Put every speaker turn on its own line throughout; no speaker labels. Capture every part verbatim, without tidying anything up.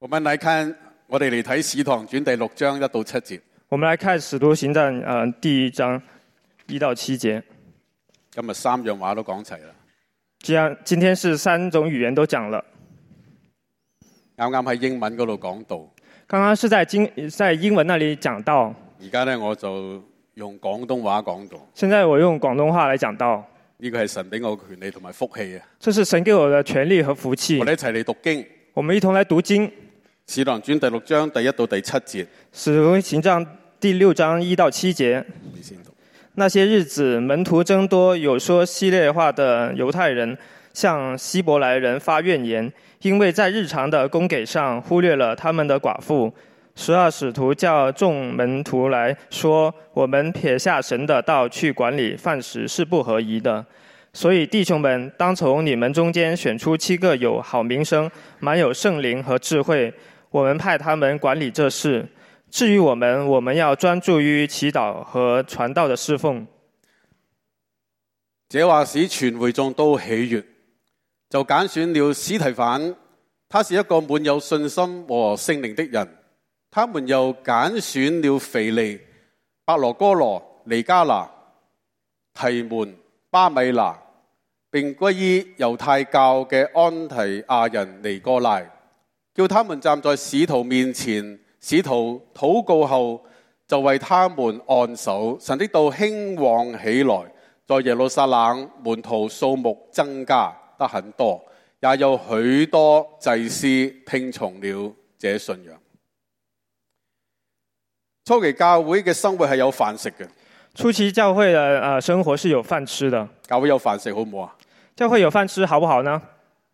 我們來看，我哋嚟睇《使徒行傳》第六章一到七節。
我們來看《使徒行傳》呃第一章一到七節。
今日三樣話都講齊啦。
這樣，今天是三種語言都講了。
啱啱喺英文嗰度講到。
剛剛是在經在英文那裡講到。
而家咧我就用廣東話講到。
現在我用廣東話來講到。
呢個係神俾我嘅權利同埋福氣啊！
這是神給我的權利和福氣。
我哋一齊嚟讀經。
我們一同來讀經。
使徒行傳第六章第一到第七節。
使徒行傳第六章一到七節。
你先讀。
那些日子，門徒增多，有說希臘話的猶太人向希伯來人發怨言，因為在日常的供給上忽略了他們的寡婦。十二使徒叫眾門徒來說，我們撇下神的道去管理飯食是不合宜的。所以弟兄們，當從你們中間選出七個有好名聲、滿有聖靈和智慧，我們派他們管理這事。至於我們，我們要專注於祈禱和傳道的侍奉。
這話使全會眾都喜悅，就揀選了司提反，他是一個滿有信心和聖靈的人。他們又揀選了腓利、伯羅哥羅、尼加拿、提門、巴米拿，並歸依猶太教嘅安提亞人尼哥拉，叫他們站在使徒面前。使徒禱告後，就為他們按手，神的道興旺起來，在耶路撒冷門徒數目增加得很多，也有許多祭司聽從了這信仰。初期教會嘅生活係有飯食嘅。
初期教會嘅呃生活是有飯吃的。
教會有飯食好唔好啊？
教會有飯吃好不好呢？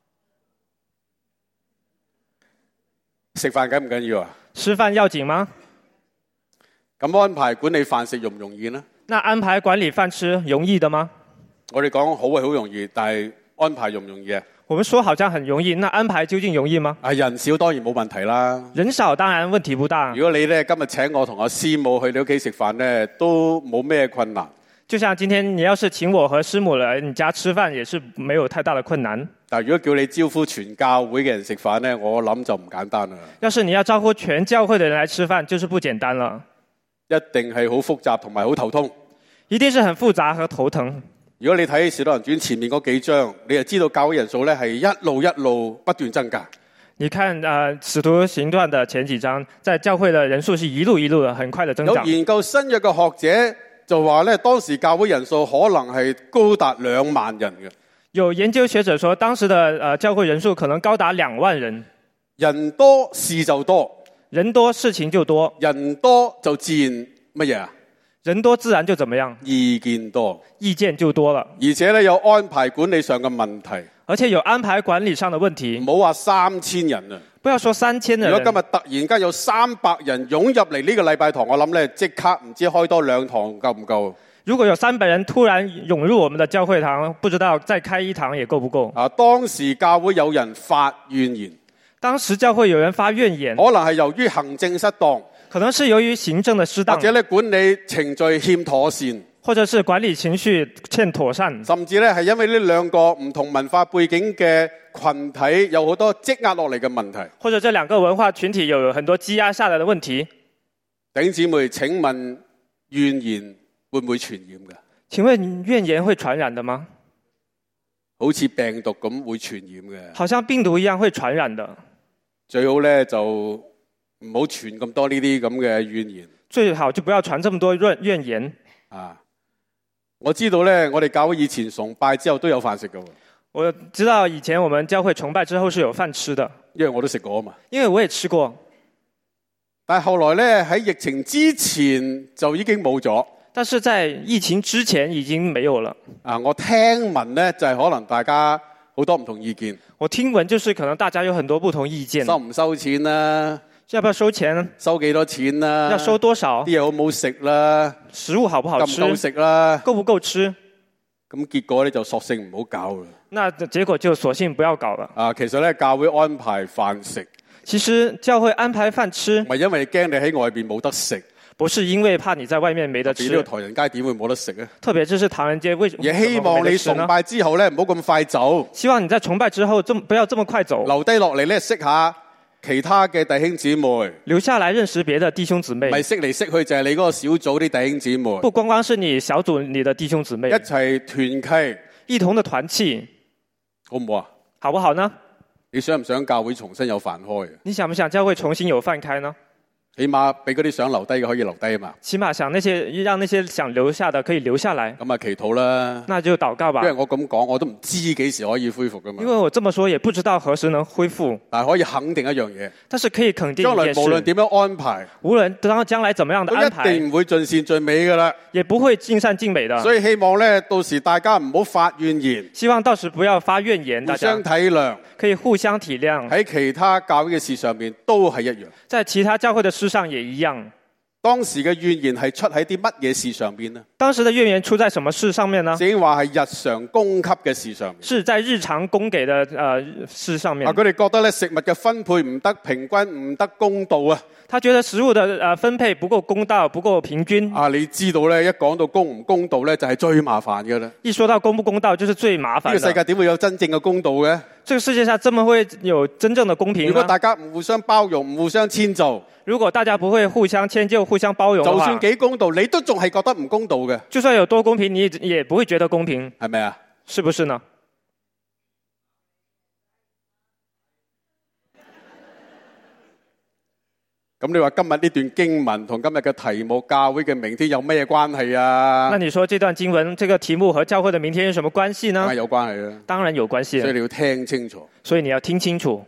食飯緊唔緊要啊？
吃飯要緊嗎？
咁安排管理飯食容唔容易呢？
那安排管理飯吃容易的嗎？
我哋講好係好容易，但係安排容唔容易啊？
我們說好像很容易，那安排究竟容易嗎？
啊，人少當然冇問題啦。
人少當然問題不大。
如果你咧今日請我同阿師母去你屋企食飯咧，都冇咩困難。
就像今天你要是請我和師母來你家吃飯，也是沒有太大的困難。
但如果叫你招呼全教會嘅人食飯咧，我諗就唔簡單啦。
要是你要招呼全教會的人來吃飯，就是不簡單了。
一定係好複雜同埋好頭痛。
一定是很複雜和頭疼。
如果你睇《使徒行傳》前面嗰幾章，你就知道教會人數咧係一路一路不斷增加。
你看啊，呃《使徒行傳》的前幾章，在教會的人數是一路一路的很快的增長。
有研究新約嘅學者就話咧，當時教會人數可能係高達兩萬人嘅。
有研究學者說，當時的呃教會人數可能高達兩萬人。
人多事就多，
人多事情就多，
人多就自然乜嘢啊？
人多自然就怎麼樣？
意見多，
意見就多了。
而且咧有安排管理上嘅問題，
而且有安排管理上的問題。
唔好話三千人啊！
不要說三千人。
如果今日突然間有三百人湧入嚟呢個禮拜堂，我諗咧即刻唔知開多兩堂夠唔夠？
如果有三百人突然湧入我們的教會堂，不知道再開一堂也夠不夠？
啊，當時教會有人發怨言。
當時教會有人發怨言，
可能係由於行政失當，
可能是由於行政的失當，
或者咧管理程序欠妥善，
或者是管理程序欠妥善，
甚至咧係因為呢兩個唔同文化背景嘅群體有好多積壓落嚟嘅問題，
或者這兩個文化群體有很多積壓下來的問題。
弟兄姊妹，請問怨言會唔會傳染㗎？
請問怨言會傳染的嗎？
好似病毒咁會傳染嘅，
好像病毒一樣會傳染的。
最好咧就唔好傳咁多呢啲咁嘅怨言。
最好就不要傳這麼多怨怨言。
啊，我知道咧，我哋教會以前崇拜之後都有飯食㗎。
我知道以前我們教會崇拜之後是有飯吃的，
因為我都食過啊嘛。
因為我也吃過。
但係後來咧喺疫情之前就已經冇咗。
但是在疫情之前已經沒有了。
啊，我聽聞咧就係可能大家好多唔同意見。
我聽聞就是可能大家有很多不同意見。
收唔收錢啦？
要不要收錢？
收幾多錢啦？
要收多少？
啲嘢好唔好食啦？
食物好不好吃？
夠唔夠食啦？
夠不夠吃？
咁結果咧就索性唔好搞啦。
那結果就索性不要搞了。
啊，其實咧教會安排飯食。
其實教會安排飯吃，
唔係因為驚你喺外邊冇得食。
不是因為怕你在外面沒得吃。
呢個唐人街點會冇得食啊？
特別這是唐人街，為什麼？
也希望你崇拜之後咧唔好咁快走。
希望你在崇拜之後，這麼不要這麼快走。
留低落嚟咧識下其他嘅弟兄姊妹，
留下來認識別的弟兄姊妹
唔。係識嚟識去就係你嗰個小組啲弟兄姊妹，
不光光是你小組你的弟兄姊妹
一，齊團契，
一同的團契，
好唔好啊？
好不好呢？
你想唔想教會重新有飯開？
你想不想教會重新有飯開呢？
起碼俾嗰啲想留低嘅可以留低啊嘛。
起碼想那些讓那些想留下的可以留下來，
咁啊祈禱啦。
那就禱告吧
因。為我咁講，我都唔知幾時可以恢復噶嘛
因。為我這麼說也不知道何時能恢復，
但係可以肯定一樣嘢，
但是可以肯定
將來
一件事，
無論點樣安排，
無論當將來怎麼樣的
都一
安排，
定唔會盡善盡美噶啦。
也不會盡善盡美的。
所以希望咧，到時大家唔好發怨言，
希望到時不要發怨言，大家
互相體諒，
可以互相體諒，
喺其他教會嘅事上面都係一樣。
在其他教會的事上也一樣。
當時嘅怨言係出喺啲乜嘢事上邊呢？
當時的怨言出在什麼事上面呢？
正經話係日常供給嘅事上面。
是在日常供給的呃事上面
啊，。佢哋覺得咧食物嘅分配唔得平均，唔得公道啊！
他覺得食物的呃分配不夠公道，不夠平均。
啊，你知道咧，一講到公唔公道咧，就係最麻煩嘅啦。
一說到公不公道，就是最麻煩
呢個世
的。
界點會有真正嘅公道嘅？
這個世界上怎麼會有真正的公平呢？
如果大家唔互相包容，唔互相遷就，
如果大家不會互相遷就、互相包容的話，
就算幾公道，你都仲係覺得唔公道嘅，
就算有多公平，你也也不會覺得公平，
係咪啊？
是不是呢？
咁你話今日呢段經文同今日嘅題目教會嘅明天有咩關係啊？
那你說這段經文這個題目和教會的明天有什麼關係呢
梗係？有關係啦，
當然有關係了，
所以你要聽清楚。
所以你要聽清楚。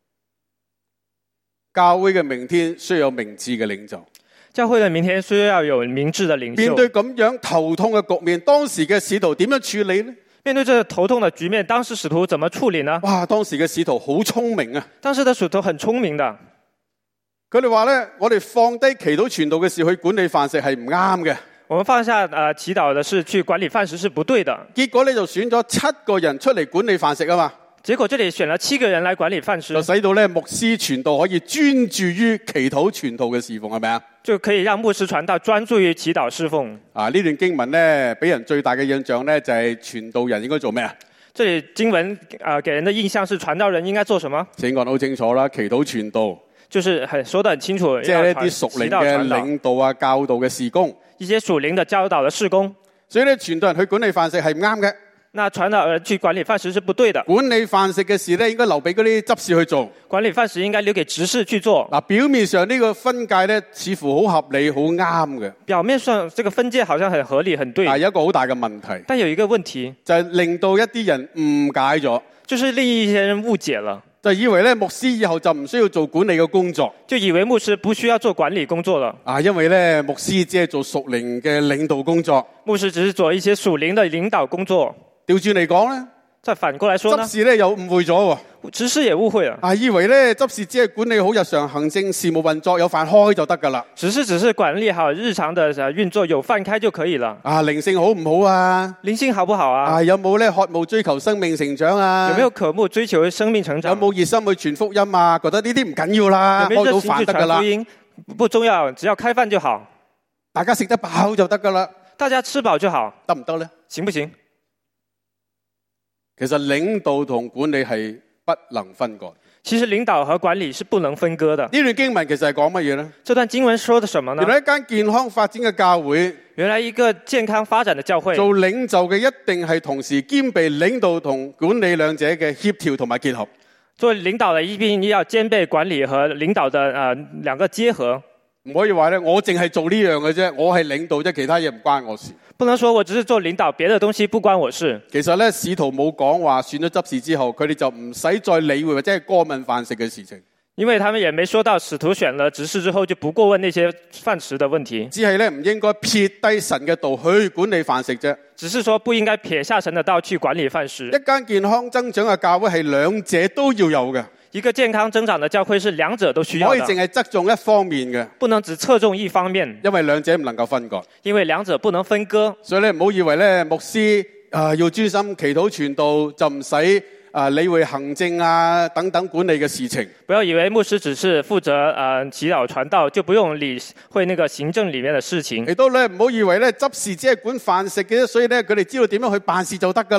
教會嘅明天需要有明智嘅領袖。
教會的明天需要有明智的領袖。
面對咁樣頭痛嘅局面，當時嘅使徒點樣處理呢？
面對這個頭痛的局面，當時使徒怎麼處理呢？
哇！當時嘅使徒好聰明啊！
當時的使徒很聰明的，
佢哋話咧，我哋放低祈禱傳道嘅事去管理飯食係唔啱嘅。
我們放下呃祈禱的事去管理飯食是不對的。
結果咧就選咗七個人出嚟管理飯食啊嘛，
結果這裡選了七個人來管理飯食
就，使到咧牧師傳道可以專注於祈禱傳道嘅侍奉，係咪啊？
就可以讓牧師傳道專注於祈禱侍奉。
啊！呢段經文咧，俾人最大嘅印象咧就係傳道人應該做咩啊？
這裡經文呃給人的印象是傳道人應該做什麼？
請講得好清楚啦，祈禱傳道，
就是很說得很清楚，
即係一啲屬靈嘅領導啊、教導嘅事工。
一些屬靈的教導的事工。
所以咧，傳道人去管理飯食係唔啱嘅。
那傳導人去管理飯食是不對的。
管理飯食嘅事咧，應該留俾嗰啲執事去做。
管理飯食應該留給執事去做。
嗱，表面上呢個分界咧，似乎好合理、好啱嘅。
表面上這個分界好像很合理、很對。
但係有一個好大嘅問題，
但有一個問題，
就係令到一啲人誤解咗，
就是令一些人誤解了，
就以為咧牧師以後就唔需要做管理嘅工作。
就以為牧師不需要做管理工作了。
啊，因為咧牧師只係做屬靈嘅領導工作。
牧師只是做一些屬靈的領導工作。
調轉嚟講咧，
再反過來說呢
執，事咧又誤會咗喎。
執事也誤會了。
啊，以為咧執事只係管理好日常行政事務運作，有飯開就得噶啦。
只是只是管理好日常的呃運作，有飯開就可以了。
啊，靈性好唔好啊？
靈性好不好啊？
啊，有冇咧渴慕追求生命成長啊？
有沒有渴慕追求生命成長？
有冇熱心去傳福音啊？覺得呢啲唔緊要啦，
有沒有
開到
熱心去
飯得噶啦
傳福，音？不重要，只要開飯就好，
大家食得飽就得噶啦，
大家吃飽就好，
得唔得咧？
行不行？
其實領導同管理係不能分割。
其實領導和管理是不能分割的。
呢段經文其實係講乜嘢呢？
這段經文說的什麼呢
原？來一間健康發展嘅教會，
原來一個健康發展的教會，
做領袖嘅一定係同時兼備領導同管理兩者嘅協調同埋結合。
做領導的一定要兼備管理和領導的呃兩個結合。
唔可以話咧，我淨係做呢樣嘅啫，我係領導啫，其他嘢唔關我事。
不能說我只是做領導，別的東西不關我事。
其實咧，使徒冇講話選咗執事之後，佢哋就唔使再理會或者係過問飯食嘅事情。
因為他們也沒說到使徒選了執事之後就不過問那些飯食的問題，
只係咧唔應該撇低神嘅道去管理飯食啫。
只是說不應該撇下神的道去管理飯食。
一間健康增長嘅教會係兩者都要有嘅，
一個健康增長的教會是兩者都需要
可以淨
的，
係側重一方面嘅，
不能只側重一方面，
因為兩者唔能夠分割。
因為兩者不能分割。
所以咧唔好以為咧牧師啊、呃、要專心祈禱傳道就唔使啊理會行政啊等等管理嘅事情。
不要以為牧師只是負責呃祈禱傳道，就不用理會那個行政裡面的事情。
亦都咧唔好以為咧執事只係管飯食嘅，所以咧佢哋知道點樣去辦事就得噶啦。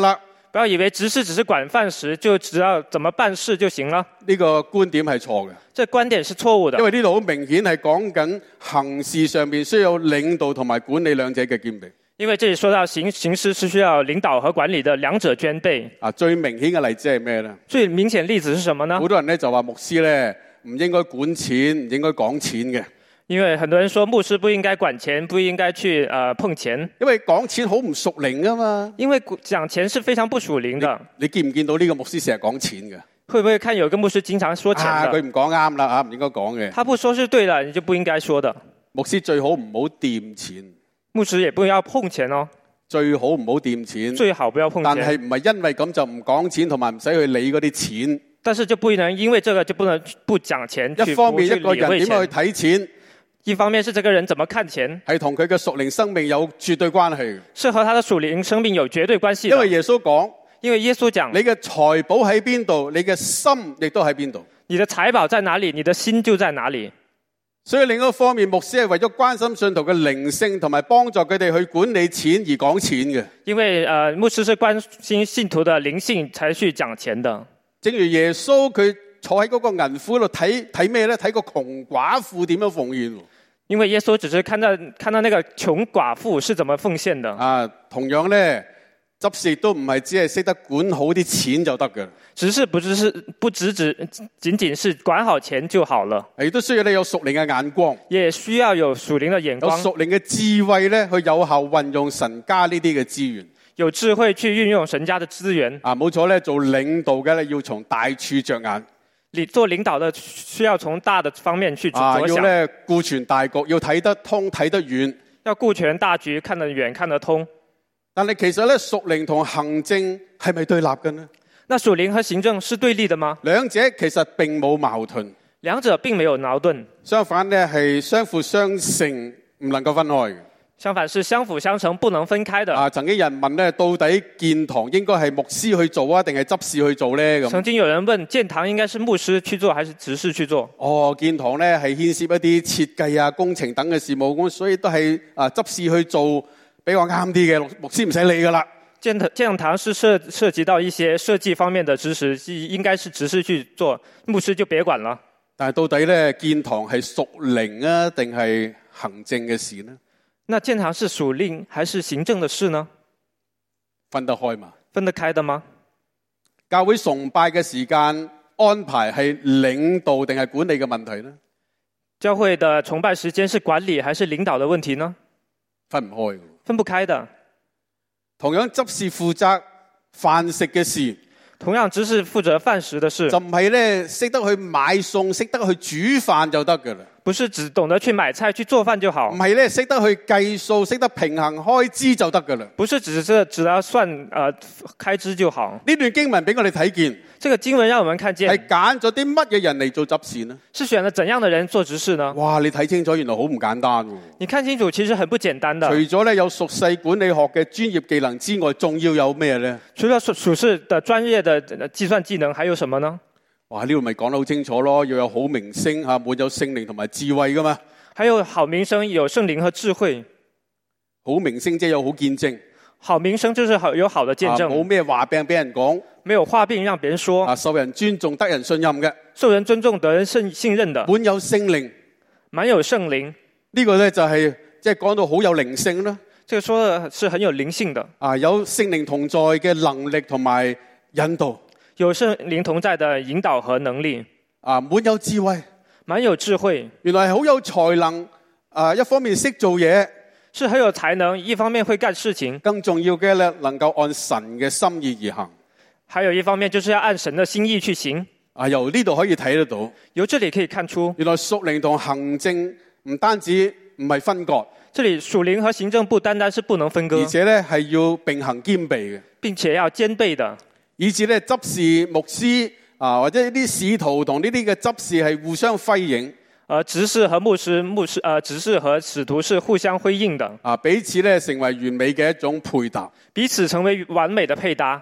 不要以為執事只是管飯食，就知道怎麼辦事就行了。
呢個觀點係錯嘅，
這觀點是錯誤的。
因為呢度好明顯係講緊行事上面需要領導同埋管理兩者嘅兼備。
因為這裡說到行行事是需要領導和管理的兩者兼備。
啊，最明顯嘅例子係咩呢？
最明顯例子是什麼呢？
好多人咧就話牧師咧唔應該管錢，唔應該講錢嘅。
因為很多人說牧師不應該管錢，不應該去呃碰錢。
因為講錢好唔屬靈噶嘛。
因為講錢是非常不屬靈的。
你，你見唔見到呢個牧師成日講錢嘅？
會不會看有個牧師經常說錢的？
啊，佢唔講啱啦，啊，唔應該講嘅。
他不說是對的，你就不應該說的。
牧師最好唔好掂錢。
牧師也不要碰錢哦。
最好唔好掂錢。
最好不要碰錢。
但係唔係因為咁就唔講錢，同埋唔使去理嗰啲錢。
但是就不能因為這個就不能不講錢。
一方面一個人點樣去睇錢？
一方面是這個人怎麼看錢，
係同佢嘅屬靈生命有絕對關係。
是和他的屬靈生命有絕對關係。
因為耶穌講，
因為耶穌講，
你嘅財寶喺邊度，你嘅心亦都喺邊度。
你的財寶在哪裡，你的心就在哪裡。
所以另一個方面，牧師係為咗關心信徒嘅靈性，同埋幫助佢哋去管理錢而講錢嘅。
因為呃，牧師是關心信徒的靈性，才去講錢的。
正如耶穌佢坐喺嗰個銀庫度睇睇咩咧？睇個窮寡婦點樣奉獻。
因為耶穌只是看到看到那個窮寡婦是怎麼奉獻的。
啊，同樣咧，執事都唔係只係識得管好啲錢就得嘅。
只是不只是不只只僅僅是管好錢就好了。
亦都需要你有屬靈嘅眼光，
也需要有屬靈嘅眼光，
有屬靈嘅智慧咧，去有效運用神家呢啲嘅資源。
有智慧去運用神家嘅資源。
啊，冇錯咧，做領導嘅咧，要從大處着眼。
你做領導的需要從大的方面去着想。
啊，要咧顧全大局，要睇得通睇得遠。
要顧全大局，看得遠看得通。
但係其實咧，屬靈同行政係咪對立嘅呢？
那屬靈和行政是對立的嗎？
兩者其實並冇矛盾。
兩者並沒有矛盾。
相反咧，係相輔相成，唔能夠分開嘅。
相反是相輔相成，不能分開的。
啊，曾經有人問咧，到底建堂應該係牧師去做啊，定係執事去做咧？咁
曾經有人問，建堂應該是牧師去做，還是執事去做？
哦，建堂咧係牽涉一啲設計啊、工程等嘅事務，咁所以都係啊執事去做比較啱啲嘅，牧師唔使理噶啦。
建堂建堂是涉涉及到一些設計方面的知識，應該是執事去做，牧師就別管了。
但係到底咧，建堂係屬靈啊，定係行政嘅事呢？
那建堂是屬靈還是行政的事呢？
分得開嘛？
分得開的嗎？
教會崇拜嘅時間安排係領導定係管理嘅問題呢？
教會的崇拜時間是管理還是領導的問題呢？
分唔開。
分不開的。
同樣執事負責飯食嘅事，
同樣執事負責飯食的事，
就唔係咧識得去買餸、識得去煮飯就得噶啦。
不是只懂得去買菜去做飯就好。
唔係咧識得去計數、識得平衡開支就得噶啦。
不是只是只要算呃開支就好。
呢段經文俾我哋睇見，
這個經文讓我們看見
係揀咗啲乜嘢人嚟做執事呢？
是選了怎樣的人做執事呢？
哇！你睇清楚，原來好唔簡單。
你看清楚，其實很不簡單的。
除咗咧有屬世管理學嘅專業技能之外，仲要有咩咧？
除了屬屬世的專業的計算技能，還有什麼呢？
哇！呢度咪講得好清楚咯，要有好名聲吓，滿有聖靈同埋智慧噶嘛。
還有好名聲，有聖靈和智慧。
好名聲即係有好見證。
好名聲就是好有好的見證。
冇咩話柄俾人講。
沒有話柄讓別人說。
啊，受人尊重，得人信任嘅。
受人尊重，得人信信任的。
滿有聖靈。
滿有聖靈。
呢個咧就係即係講到好有靈性啦。
這個說的是很有靈性的。
啊，有聖靈同在嘅能力同埋引導。
有聖靈同在的引導和能力。
啊，滿有智慧。
滿有智慧。
原來係好有才能。啊，一方面識做嘢。
是很有才能，一方面會幹事情。
更重要嘅咧，能夠按神嘅心意而行。
還有一方面，就是要按神的心意去行。
啊，由呢度可以睇得到。
由這裡可以看出，
原來屬靈同行政唔單止唔係分割。
這裡屬靈和行政不單單是不能分割，
而且咧係要並行兼備嘅，
並且要兼備的。以
至咧執事、牧師啊，或者呢啲使徒同呢啲嘅執事係互相輝映。
呃，執事和牧師、牧師呃，執事和使徒是互相輝映的。
啊，彼此咧成為完美嘅一種配搭。
彼此成為完美的配搭。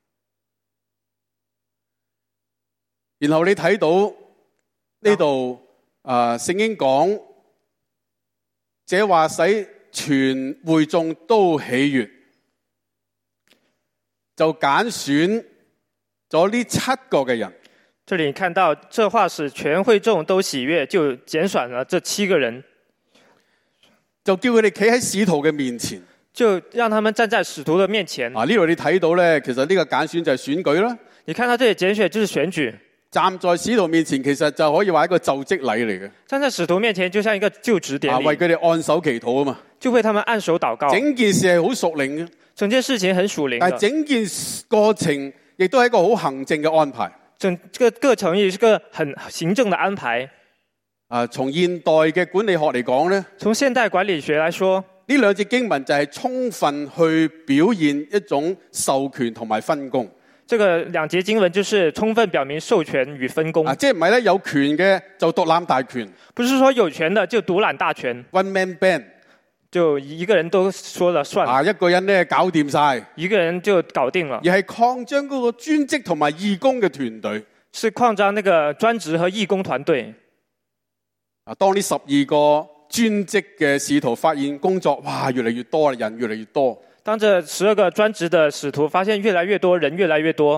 然後你睇到呢度啊，聖經講，這話使全會眾都喜悅。 就揀選咗呢七個嘅人。
这里看到这话使全会眾都喜悦，就揀選了這七個人，
就叫佢哋企喺使徒嘅面前。
就讓他們站在使徒的面前。
啊，呢度你睇到咧，其實呢個揀選就係選舉啦。
你看到這裡揀選就是選舉。
站在使徒面前，其實就可以話一個就職禮嚟嘅。
站在使徒面前，就像一個就職典禮。
啊，為佢哋按手祈禱啊嘛。
就為他們按手禱告。
整件事係好屬靈嘅。
整件事情很屬靈。
但係整件過程亦都係一個好行政嘅安排。
整這個過程也是個很行政的安排。
啊，從現代嘅管理學嚟講咧，
從現代管理學來說，
呢兩節經文就係充分去表現一種授權同埋分工。
這個兩節經文就是充分表明授權與分工。
啊，即係唔係咧有權嘅就獨攬大權。
不是說有權的就獨攬大權。
One man band，
就一個人都說了算。
啊，一個人咧搞掂晒，
一個人就搞定了。
而係擴張嗰個專職同埋義工嘅團隊。
是擴張那個專職和義工團隊。
啊，當呢十二個專職嘅使徒發現工作，哇，越嚟越多啦，人越嚟越多。
當這十二個專職的使徒發現越來越多人越來越多，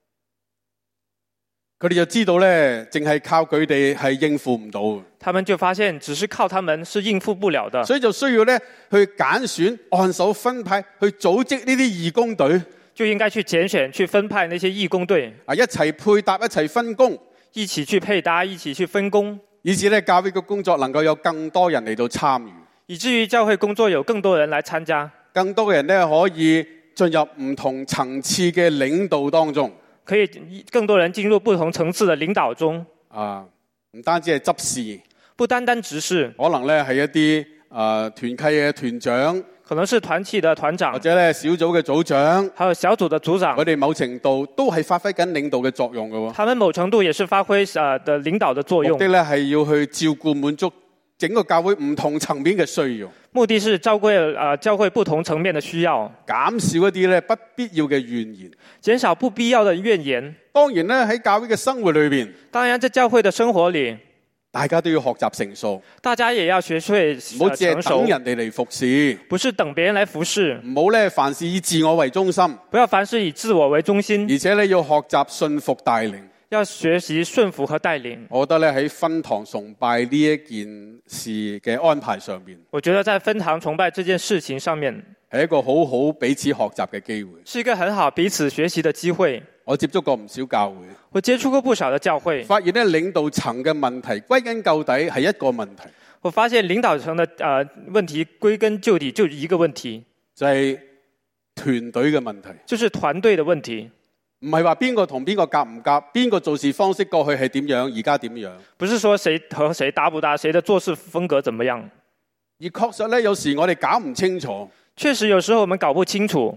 佢哋就知道咧，淨係靠佢哋係應付唔到。
他們就發現只是靠他們是應付不了的，
所以就需要咧去揀選、按手分派，去組織呢啲義工隊，
就應該去揀選、去分派那些義工隊，
啊，一齊配搭、一齊分工，
一起去配搭、一起去分工，
以至咧教會嘅工作能夠有更多人嚟到參與，
以至於教會工作有更多人來參加。
更多嘅人咧可以進入唔同層次嘅領導當中，
可以更多人進入不同層次的領導中。
啊，唔單止係執事，
不單單執事，
可能咧係一啲啊團契嘅團長，
可能是團契的團長，
或者咧小組嘅組長，
還有小組的組長，
佢哋某程度都係發揮緊領導嘅作用嘅。
他們某程度也是發揮啊的領導的作用。
目的咧係要去照顧滿足整個教會唔同層面嘅需要。
目的是照顧啊教會不同層面的需要，
減少一啲咧不必要嘅怨言，
減少不必要的怨言。
當然咧喺教會嘅生活裏邊，
當然在教會的生活裏，
大家都要學習成熟，
大家也要學會
唔好只係等人哋嚟服侍，
不是等別人來服侍，
唔好咧凡事以自我為中心，
不要凡事以自我為中心，
而且咧要學習順服帶領，
要學習順服和帶領。
我覺得咧喺分堂崇拜呢一件事嘅安排上邊，
我覺得在分堂崇拜這件事情上面
係一個好好彼此學習嘅機會，
是一個很好彼此學習的機會。
我接觸過唔少教會，
我接觸過不少的教會，
發現咧領導層嘅問題歸根究底係一個問題。
我發現領導層的呃問題歸根究底就一個問題，
就係團隊嘅問題，
就是團隊的問題。
唔係話邊個同邊個夾唔夾，邊個做事方式過去係點樣，而家點樣？
不是說誰和誰搭不搭，誰的做事風格怎麼樣。
而確實咧，有時我哋搞唔清楚，
確實有時候我們搞不清楚，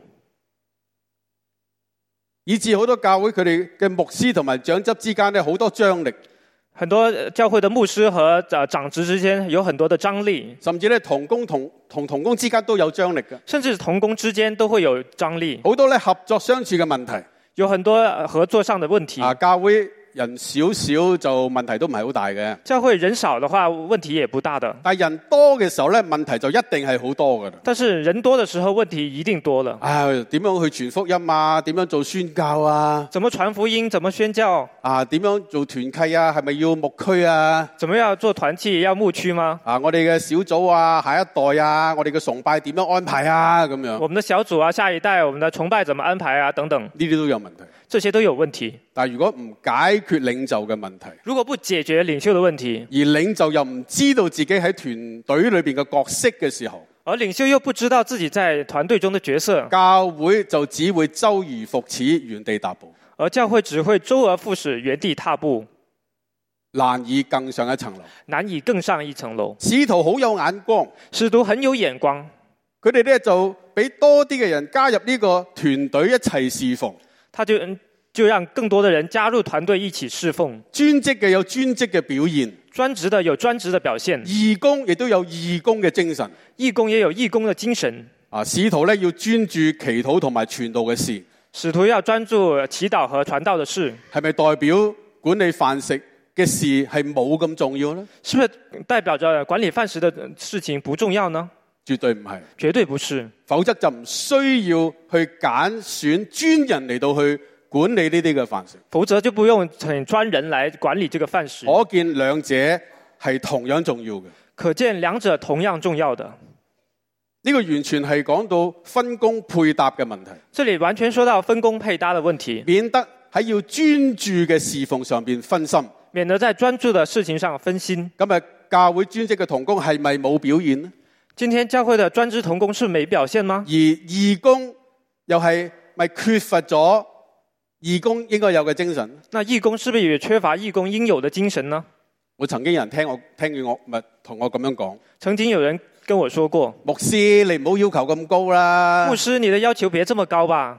以致好多教會佢哋嘅牧師同埋長執之間咧好多張力，
很多教會的牧師和長執之間有很多的張力，
甚至咧同工同同同工之間都有張力嘅，
甚至同工之間都會有張力，
好多咧合作相處嘅問題。
有很多合作上的問題。
啊，教會人少少就問題都唔係好大嘅。
教會人少的話，問題也不大的。
但係人多嘅時候咧，問題就一定係好多㗎啦。
但是人多的時候，問題一定多了。
唉，點樣去傳福音啊？點樣做宣教啊？
怎麼傳福音？怎麼宣教？
啊，點樣做團契啊？係咪要牧區啊？
怎麼樣做團契？要牧區嗎？
啊，我哋嘅小組啊，下一代啊，我哋嘅崇拜點樣安排啊？咁樣。
我們的小組啊，下一代，我們的崇拜怎麼安排啊？等等，
呢啲都有問題。
這些都有問題。
但係如果唔解決領袖嘅問題，
如果不解決領袖的問題，
而領袖又唔知道自己喺團隊裏邊嘅角色嘅時候，
而領袖又不知道自己在團隊中的角色，
教會就只會周而復始，原地踏步。
而教會只會周而復始，原地踏步，
難以更上一層樓。
難以更上一層樓。
使徒好有眼光，
使徒很有眼光，
佢哋咧就俾多啲嘅人加入呢個團隊一齊侍奉。
他就就讓更多的人加入團隊一起侍奉。
專職嘅有專職嘅表現，
專職的有專職的表現，
義工亦都有義工嘅精神。
義工也有義工的精神。
啊，使徒咧要專注祈禱同埋傳道嘅事。
使徒要專注祈禱和傳道的事，
係咪代表管理飯食嘅事係冇咁重要呢？
是不是代表着管理飯食的事情不重要呢？
絕對唔係，
絕對不是，
否則就唔需要去揀選專人嚟到去管理呢啲嘅飯食。
否則就不用請專人來管理這個飯食。
可見兩者係同樣重要嘅。
可見兩者同樣重要的。
呢個完全係講到分工配搭嘅問題。
這裡完全說到分工配搭的問題，
免得喺要專注嘅侍奉上邊分心，
免得在專注的事情上分心。
咁啊，教會專職嘅同工係咪冇表現呢？
今天教會的專職同工是沒表現嗎？
而義工又係咪缺乏咗義工應該有嘅精神？
那義工是不是也缺乏義工應有的精神呢？
我曾經有人聽我聽見我咪同我咁樣講，
曾經有人跟我說過，
牧師你唔好要求咁高啦。
牧師你的要求別這麼高吧。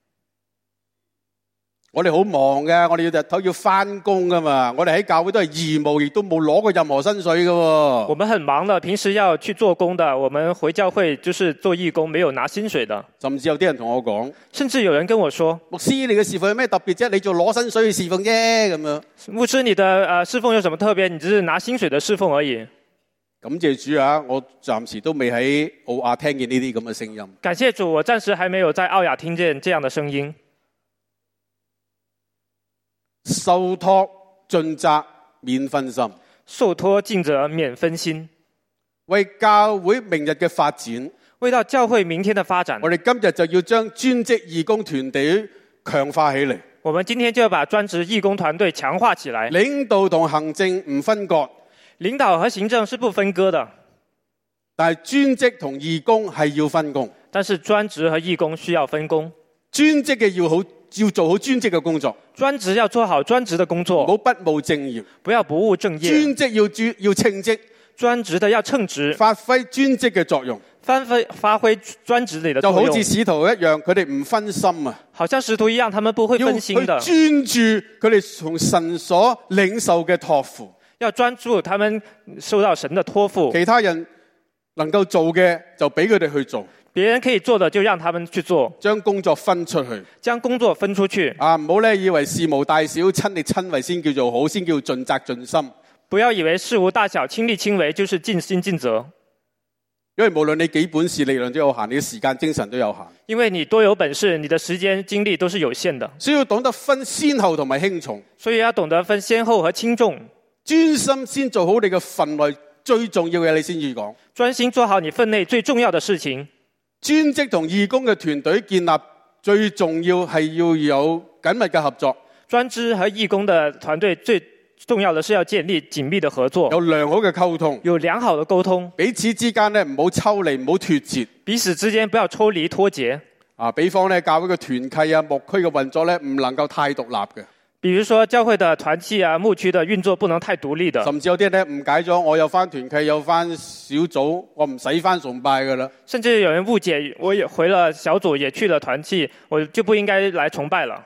我哋好忙嘅，我哋要日頭要返工噶嘛。我哋喺教會都係義務，亦都冇攞過任何薪水嘅。
我們很忙的，平時要去做工的。我們回教會就是做義工，沒有拿薪水的。
甚至有啲人同我講，
甚至有人跟我說，
牧師你嘅侍奉有咩特別啫？你做攞薪水去侍奉啫咁樣。
牧師你的呃侍奉有什麼特別？你只是拿薪水的侍奉而已。
感謝主啊！我暫時都未喺奧亞聽見呢啲咁嘅聲音。
感謝主，我暫時還沒有在奧亞聽見這樣的聲音。
受託盡責免分心，
受託盡責免分心，
為教會明日嘅發展，
為到教會明天的發展，
我哋今日就要將專職義工團隊強化起嚟。
我們今天就要把專職義工團隊強化起來。
領導同行政唔分割，
領導和行政是不分割的，
但係專職同義工係要分工。
但是專職和義工需要分工。
專職嘅要好，要做好專職嘅工作。
專職要做好專職的工作，
唔好不務正業，
不要不務正業。
專職要專要稱職，
專職的要稱職，
發揮專職嘅作用。
發揮發揮專職裏的作
就
用，
好似使徒一樣，佢哋唔分心啊。
好像使徒一樣，他們不會分心的。
要去專注佢哋從神所領受嘅託付，
要專注他們受到神的託付。
其他人能夠做嘅就俾佢哋去做，
別人可以做的就讓他們去做，
將工作分出去，
將工作分出去。
啊，唔好咧以為事無大小親力親為先叫做好，先叫盡責盡心。
不要以為事無大小親力親為就是盡心盡責。
因為無論你幾本事，力量都有限，你嘅時間精神都有限。
因為你多有本事，你的時間精力都是有限的。
需要懂得分先後同埋輕重，
所以要懂得分先後和輕重。
專心先做好你嘅份內最重要嘅，你先至講。
專心做好你份內最重要的事情。
專職同義工嘅團隊建立最重要係要有緊密嘅合作。
專職和義工的團隊最重要的是要建立緊密的合作，
有良好嘅溝通，
有良好的溝通，
彼此之間咧唔好抽離，唔好脫節，
彼此之間不要抽離脫節。
啊，比方咧教會嘅團契啊、牧區嘅運作咧唔能夠太獨立嘅。
比如說教會的團契啊、牧區的運作不能太獨立的。
甚至有啲咧誤解咗，我有翻團契，有翻小組，我唔使翻崇拜噶啦。
甚至有人誤解，我也回了小組，也去了團契，我就不應該來崇拜了。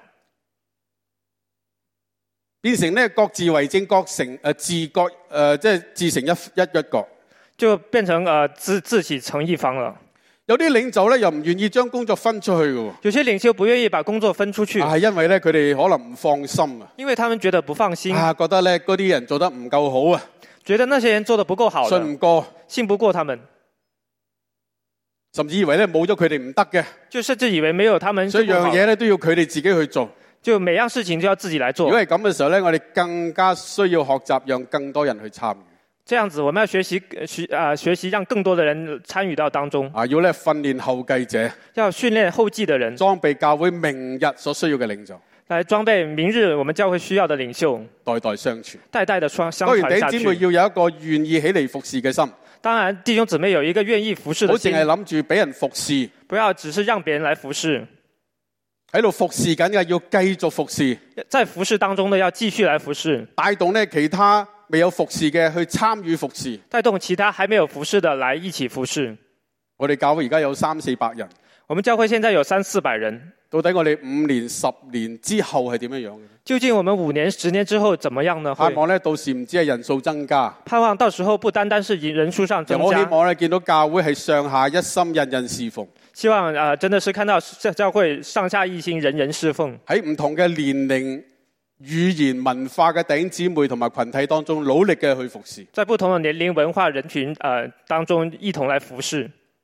變成咧各自為政，各成誒、呃、自各誒、呃、即係自成一一一國，
就變成誒、呃、自自己成一方了。
有啲領袖咧又唔願意將工作分出去嘅，
有些領袖不願意把工作分出去，
係因為咧佢哋可能唔放心啊，
因為他們覺得不放心，
啊覺得咧嗰啲人做得唔夠好啊，
覺得那些人做得不夠好，
信唔過，
信不過他們，
甚至以為咧冇咗佢哋唔得嘅，
就甚至以為沒有他們，
所以樣嘢咧都要佢哋自己去做。
就每樣事情就要自己來做。
如果係咁嘅時候咧，我哋更加需要學習，讓更多人去參與。
這樣子，我們要學習學啊、呃、學習，讓更多的人參與到當中。
啊，要咧訓練後繼者，
要訓練後繼的人，
裝備教會明日所需要嘅領袖，
來裝備明日我們教會需要的領袖，
代代相傳，
代代的相相
當
傳下去。
然弟兄姊妹要有一個願意起嚟服侍嘅心。
當然，弟兄姊妹有一個願意服侍的心，
好淨係諗住俾人服侍，
不要只是讓別人來服侍。
喺度服侍緊嘅要繼續服侍，
在服侍當中呢要繼續來服侍，
帶動咧其他未有服侍嘅去參與服侍，
帶動其他還沒有服侍的來一起服侍。
我哋教會而家有三四百人，
我們教會現在有三四百人，
到底我哋五年、十年之後係點樣樣嘅？
究竟我們五年、十年之後怎麼樣呢？
盼望咧到時唔止係人數增加，
盼望到時候不單單是人數上增加。
我希望咧見到教會係上下一心，人人侍奉。
希望啊、呃，真的是看到教會上下一心，人人侍奉。
喺唔同嘅年齡、語言、文化嘅弟兄姊妹同埋群體當中，努力嘅去服侍。
在不同的年齡、文化、人群呃當中，一同來服侍。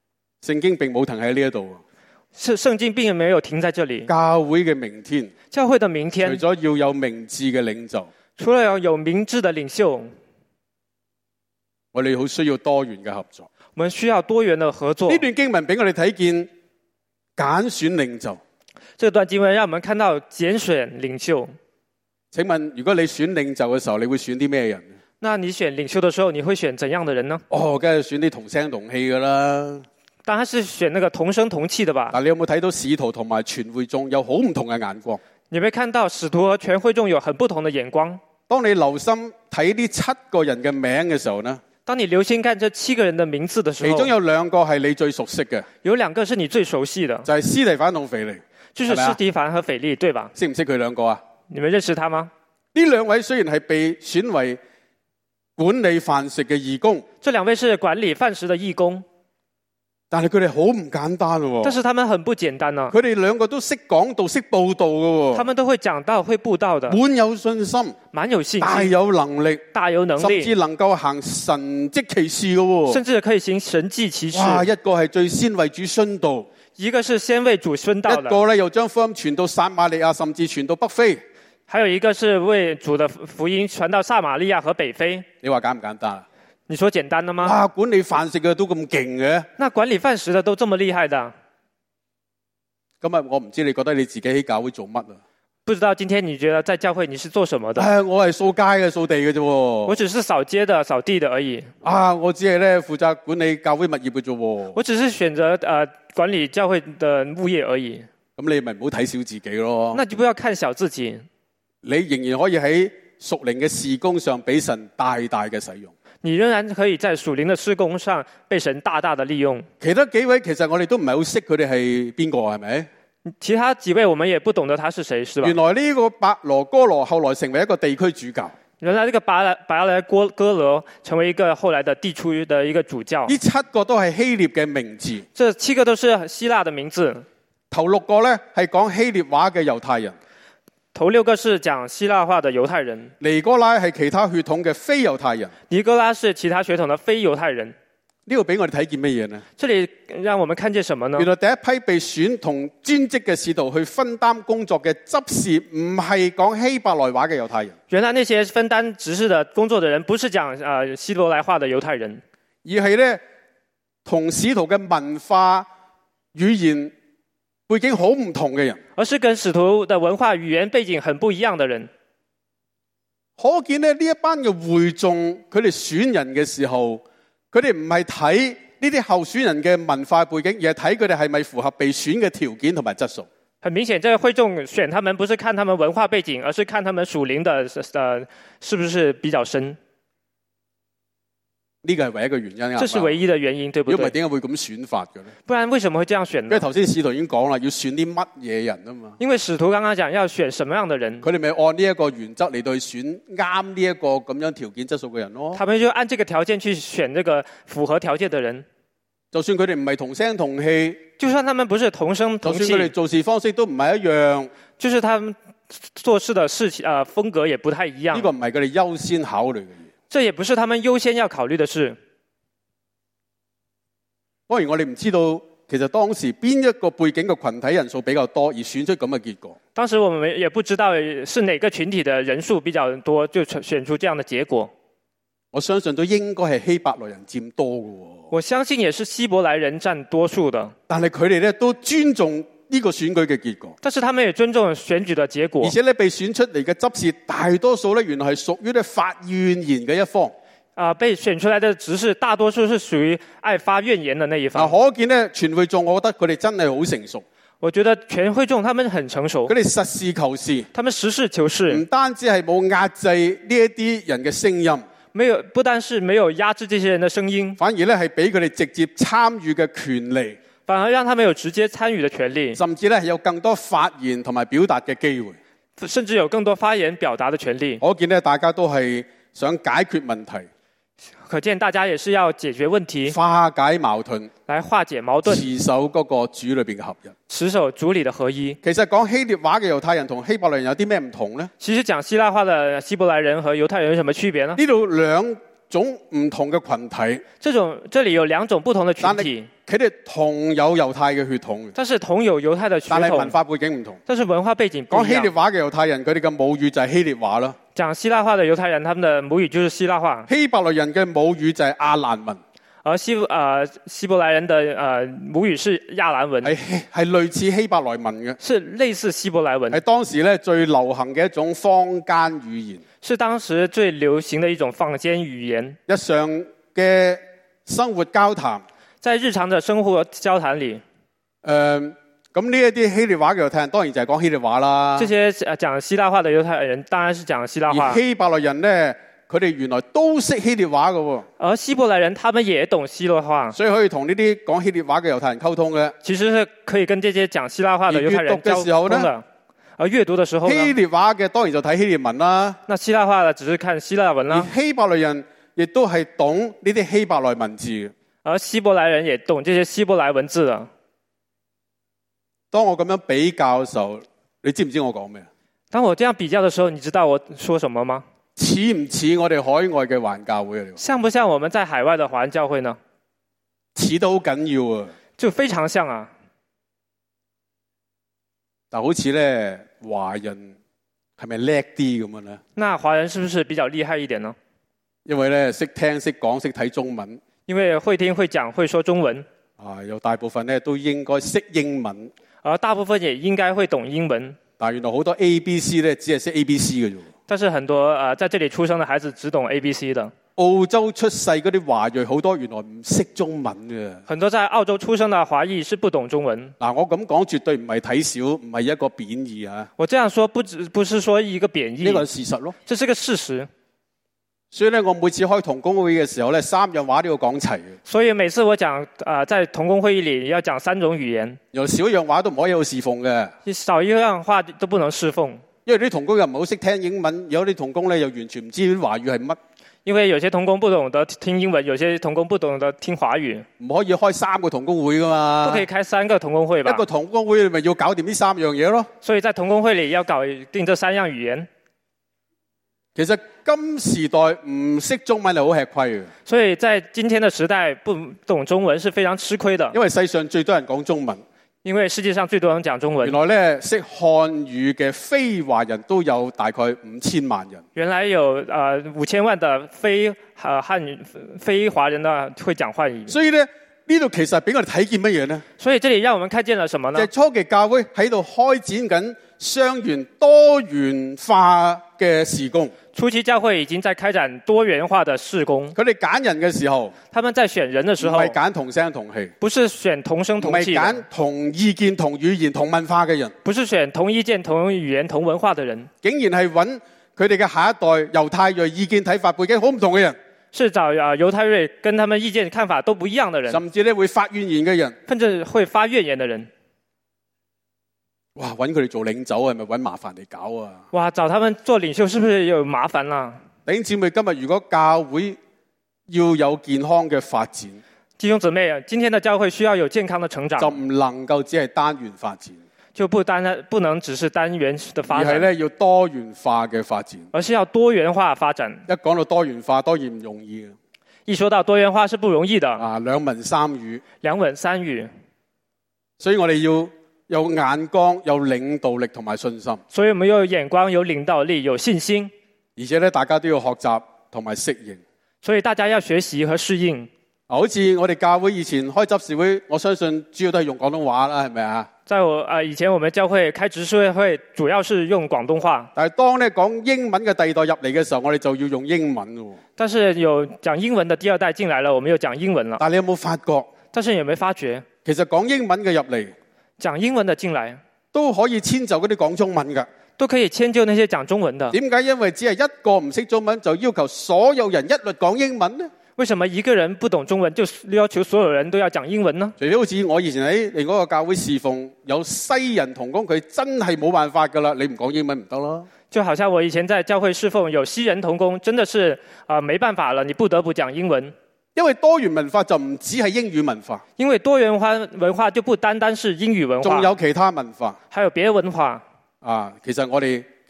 聖經並冇停喺呢一度。
是聖經並沒有停在這裡。
教會嘅明天，
教會的明天，
除咗要有明智嘅領袖，
除了要有明智的領袖，
我哋好需要多元嘅合作。
我們需要多元的合作。
呢段經文俾我哋睇見揀選領袖。
這段經文讓我們看到揀選領袖。
請問如果你選領袖嘅時候，你會選啲咩人？
那你選領袖的時候，你會選怎樣的人呢？
哦，梗係選啲同聲同氣噶啦。
當然是選那個同聲同氣的吧。
但你有冇睇到使徒同埋全會眾有好唔同嘅眼光？
你有沒有看到使徒和全會眾有很不同的眼光？
當你留心睇呢七個人嘅名嘅時候呢？
當你留心看這七個人的名字的時候，
其中有兩個係你最熟悉嘅。
有兩個是你最熟悉的，
就係司提反同腓利。
就是司提反和腓利，對吧？
識唔識佢兩個啊？
你們認識他嗎？
呢兩位雖然係被選為管理飯食嘅義工，
這兩位是管理飯食的義工，
但係佢哋好唔簡單喎。
但是他們很不簡單啊！
佢哋兩個都識講道、識佈道嘅。
他們都會講道、會佈道的，
滿有信心，
滿有信心，
大有能力，
大有能力，
甚至能夠行神蹟奇事嘅。
甚至可以行神蹟奇事。
哇！一個係最先為主殉道，
一個是先為主殉道的，
一個咧又將福音傳到撒瑪利亞，甚至傳到北非。
還有一個是為主的福音傳到撒瑪利亞和北非。
你話簡唔簡單？
你說簡單的嗎？
哇！管理飯食嘅都咁勁嘅，
那管理飯食的都這麼厲害的？
今日我唔知你覺得你自己喺教會做乜啊？
不知道今天你覺得在教會你是做什麼的？
唉，我係掃街嘅，掃地嘅啫。
我只是掃街的、掃地的而已。
啊，我只係咧負責管理教會物業嘅啫。
我只是選擇呃管理教會的物業而已。
咁你咪唔好睇小自己咯。
那就不要看小自己。
你仍然可以喺屬靈嘅事工上俾神大大嘅使用。
你仍然可以在屬靈的事工上被神大大的利用。
其他幾位其實我哋都唔係好識佢哋係邊個，係咪？
其他幾位我們也不懂得他是誰，是吧？
原來呢個伯羅哥羅後來成為一個地區主教。
原來呢個伯來伯來哥哥羅成為一個後來的地區的一個主教。
呢七個都係希臘嘅名字。
這七個都是希臘的名字。
頭六個呢係講希臘話嘅猶太人。
頭六個是講希臘話的猶太人。
尼哥拉係其他血統嘅非猶太人。
尼哥拉是其他血統的非猶太人。
呢度俾我哋睇見乜嘢呢？
這裡讓我們看見什麼呢？
原來第一批被選同專職嘅使徒去分擔工作嘅執事，唔係講希伯來話嘅猶太人。
原來那些分擔執事的工作的人，不是講誒、呃、希伯來話的猶太人，
而係咧同使徒嘅文化語言背景好唔同嘅人，
而是跟使徒的文化語言背景很不一樣的人。
可見咧呢一班嘅會眾，佢哋選人嘅時候，佢哋唔係睇呢啲候選人嘅文化背景，而係睇佢哋係咪符合被選嘅條件同埋質素。
很明顯，這個會眾選他們不是看他們文化背景，而是看他們屬靈的，呃，是不是比較深。
呢個係唯一嘅原因啊！
這是唯一的原因，對不對？
如果唔係點解會咁選法嘅咧？
不然為什麼會這樣選呢？
因為頭先使徒已經講啦，要選啲乜嘢人啊嘛。
因為使徒剛剛講要選什麼樣的人，
佢哋咪按呢一個原則嚟到去選啱呢一個咁樣條件質素嘅人咯。
他們就按這個條件去選這個符合條件的人。
就算佢哋唔係同聲同氣，
就算他們不是同聲同氣，
就算佢哋做事方式都唔係一樣，
就是他們做事的事情啊、呃、風格也不太一樣。
呢個唔係佢哋優先考慮嘅嘢。
這也不是他們優先要考慮的事。
當然我哋唔知道其實當時邊一個背景嘅群體人數比較多而選出咁嘅結果。
當時我們也不知道是哪個群體的人數比較多就選出這樣的結果。
我相信都應該係希伯來人佔多嘅。
我相信也是希伯來人佔多數的。但
係佢哋咧都尊重呢個選舉嘅結果。
但是他們也尊重選舉的結果。
而且咧被選出嚟嘅執事大多數咧原來係屬於咧發怨言嘅一方。
啊、呃，被選出來的執事大多數是屬於愛發怨言的那一方。
可見咧全會眾，我覺得佢哋真係好成熟。
我覺得全會眾他們很成熟。
佢哋實事求是。
他們實事求是。
唔單止係冇壓制呢一啲人嘅聲音，
沒有不單是沒有壓制這些人的聲音，
反而咧係俾佢哋直接參與嘅權利。
反而讓他們有直接參與的權利。
甚至咧係有更多發言同埋表達嘅機會。
甚至有更多發言表達的權利。
可見咧大家都係想解決問題。
可見大家也是要解決問題，
化解矛盾，
來化解矛盾，
持守嗰個主裏邊嘅合一，
持守主裏的合一。
其實講希臘話嘅猶太人同希伯來人有啲咩唔同呢？
其實講希臘話的希伯來人和猶太人有什麼區別呢？
呢度兩種唔同嘅群體，
這種這裡有兩種不同的群體，
佢哋同有猶太嘅血統，
但是同有猶太的血
但係文
統，
化背景唔同。
但是文化背景不
講希臘
一樣。
話嘅猶太人，佢哋嘅母語就係希臘話啦。
講希臘話的猶太人，他們的母語就是希臘話，
希伯來人嘅母語就係亞蘭文，
而希呃希伯來人的呃母語是亞蘭文，
係係類似希伯來文嘅，
是類似希伯來文，
係當時咧最流行嘅一種坊間語言。
是當時最流行的一種坊間語言。
日常嘅生活交談，
在日常的生活交談裡，
誒咁呢一啲希臘話嘅猶太人，當然就係講希臘話啦。
這些呃講希臘話的猶太人，當然是講希臘話。
而希伯來人咧，佢哋原來都識希臘話嘅喎，
而希伯來人，他們也懂希臘話，
所以可以同呢啲講希臘話嘅猶太人溝通嘅。
其實是可以跟這些講希臘話的猶太人交通的。而閱讀的時候呢，
希臘話嘅當然就睇希臘文啦。
那希臘話的只是看希臘文啦。
而希伯來人亦都係懂呢啲希伯來文字嘅。
而希伯來人也懂這些希伯來文字的。
當我咁樣比較嘅時候，你知唔知我講咩？
當我這樣比較的時候，你知道我說什麼嗎？
似唔似我哋海外嘅華人教會啊？
像不像我們在海外的華人教會呢？
似得好緊要啊！
就非常像啊！
但好似咧，華人係咪叻啲咁樣咧？
那華人是不是比較厲害一點呢？
因為咧識聽、識講、識睇中文。
因為會聽、會講、會說中文。
啊，有大部分咧都應該識英文。
而大部分也應該會懂英文。
但係原來好多 A B C 咧，只係識 A B C 嘅啫。
但是很多啊、呃，在這裡出生的孩子只懂 A B C 的。
澳洲出世嗰啲華裔好多原來唔識中文嘅。
很多在澳洲出生的華裔是不懂中文。
嗱，我咁講絕對唔係睇小，唔係一個貶義啊。
我這樣說不只不是說一個貶義，
呢個係事實咯。
這是個事實。
所以咧，我每次開同工會嘅時候咧，三樣話都要講齊嘅。
所以每次我講啊、呃，在同工會議裡要講三種語言，
有少一樣話都唔可以有侍奉嘅。
少一樣話都不能侍奉。
因為啲同工又唔好識聽英文，有啲同工咧又完全唔知啲華語係乜。
因為有些同工不懂得聽英文，有些同工不懂得聽華語。
唔可以開三個同工會噶嘛？
不可以開三個同工會吧？
一個同工會咪要搞掂呢三樣嘢咯。
所以在同工會裡要搞定這三樣語言。
其實今時代唔識中文係好吃虧嘅。
所以在今天的時代，不懂中文是非常吃虧的。
因為世上最多人講中文。
因為世界上最多人講中文。
原來咧識漢語嘅非華人都有大概五千萬人。
原來有呃五千萬的非呃漢語非華人呢會講漢語。
所以咧呢度其實俾我哋睇見乜嘢呢？
所以這裡讓我們看見了什麼呢？
就係初期教會喺度開展緊雙元多元化嘅事工。
初期教會已經在開展多元化的事工。
佢哋揀人嘅時候，
他們在選人的時候，
唔係揀同聲同氣，
不是選同聲同氣，
唔係揀同意見、同語言、同文化嘅人，
不是選同意見、同語言、同文化的人，
竟然係揾佢哋嘅下一代猶太裔意見睇法背景好唔同嘅人，
是找啊猶太裔跟他們意見看法都不一樣的人，
甚至咧會發怨言嘅人，
甚至會發怨言的人。
哇！揾佢哋做領袖係咪揾麻煩嚟搞啊？
哇！找他們做領袖是不是有麻煩啦？
弟兄姊妹，今日如果教會要有健康嘅發展，
弟兄姊妹，今天的教會需要有健康的成長，
就唔能夠只係單元發展，
就不單不能只是單元的發展，
而係咧要多元化嘅發展，
而是要多元化發展。
一講到多元化，當然唔容易嘅。
一說到多元化是不容易的
啊，兩文三語，
兩文三語，
所以我哋要有眼光、有領導力同埋信心。
所以我們要有眼光、有領導力、有信心，
而且咧，大家都要學習同埋適應。
所以大家要學習和適應。
啊，好似我哋教會以前開執事會，我相信主要都係用廣東話啦，係咪啊？
在我啊、呃，以前我們教會開執事會，主要是用廣東話。
但係當咧講英文嘅第二代入嚟嘅時候，我哋就要用英文咯。
但是有講英文的第二代進來了，我們又講英文了。
但係你有冇發覺？
但是你有沒有發覺？
其實講英文嘅入嚟，
講英文的進來
都可以遷就嗰啲講中文㗎。
都可以遷就那些講中文的。
點解？因為只係一個唔識中文，就要求所有人一律講英文呢？
為什麼一個人不懂中文，就要求所有人都要講英文呢？
除非好似我以前喺另外一個教會侍奉，有西人同工，佢真係冇辦法㗎啦，你唔講英文唔得咯。
就好像我以前在教會侍奉，有西人同工，真的是啊、呃，沒辦法了，你不得不講英文。
因為多元文化就唔只係英語文化，
因為多元化文化就不單單是英語文化，
仲有其他文化，
還有別的文化。
啊，其實我哋嘅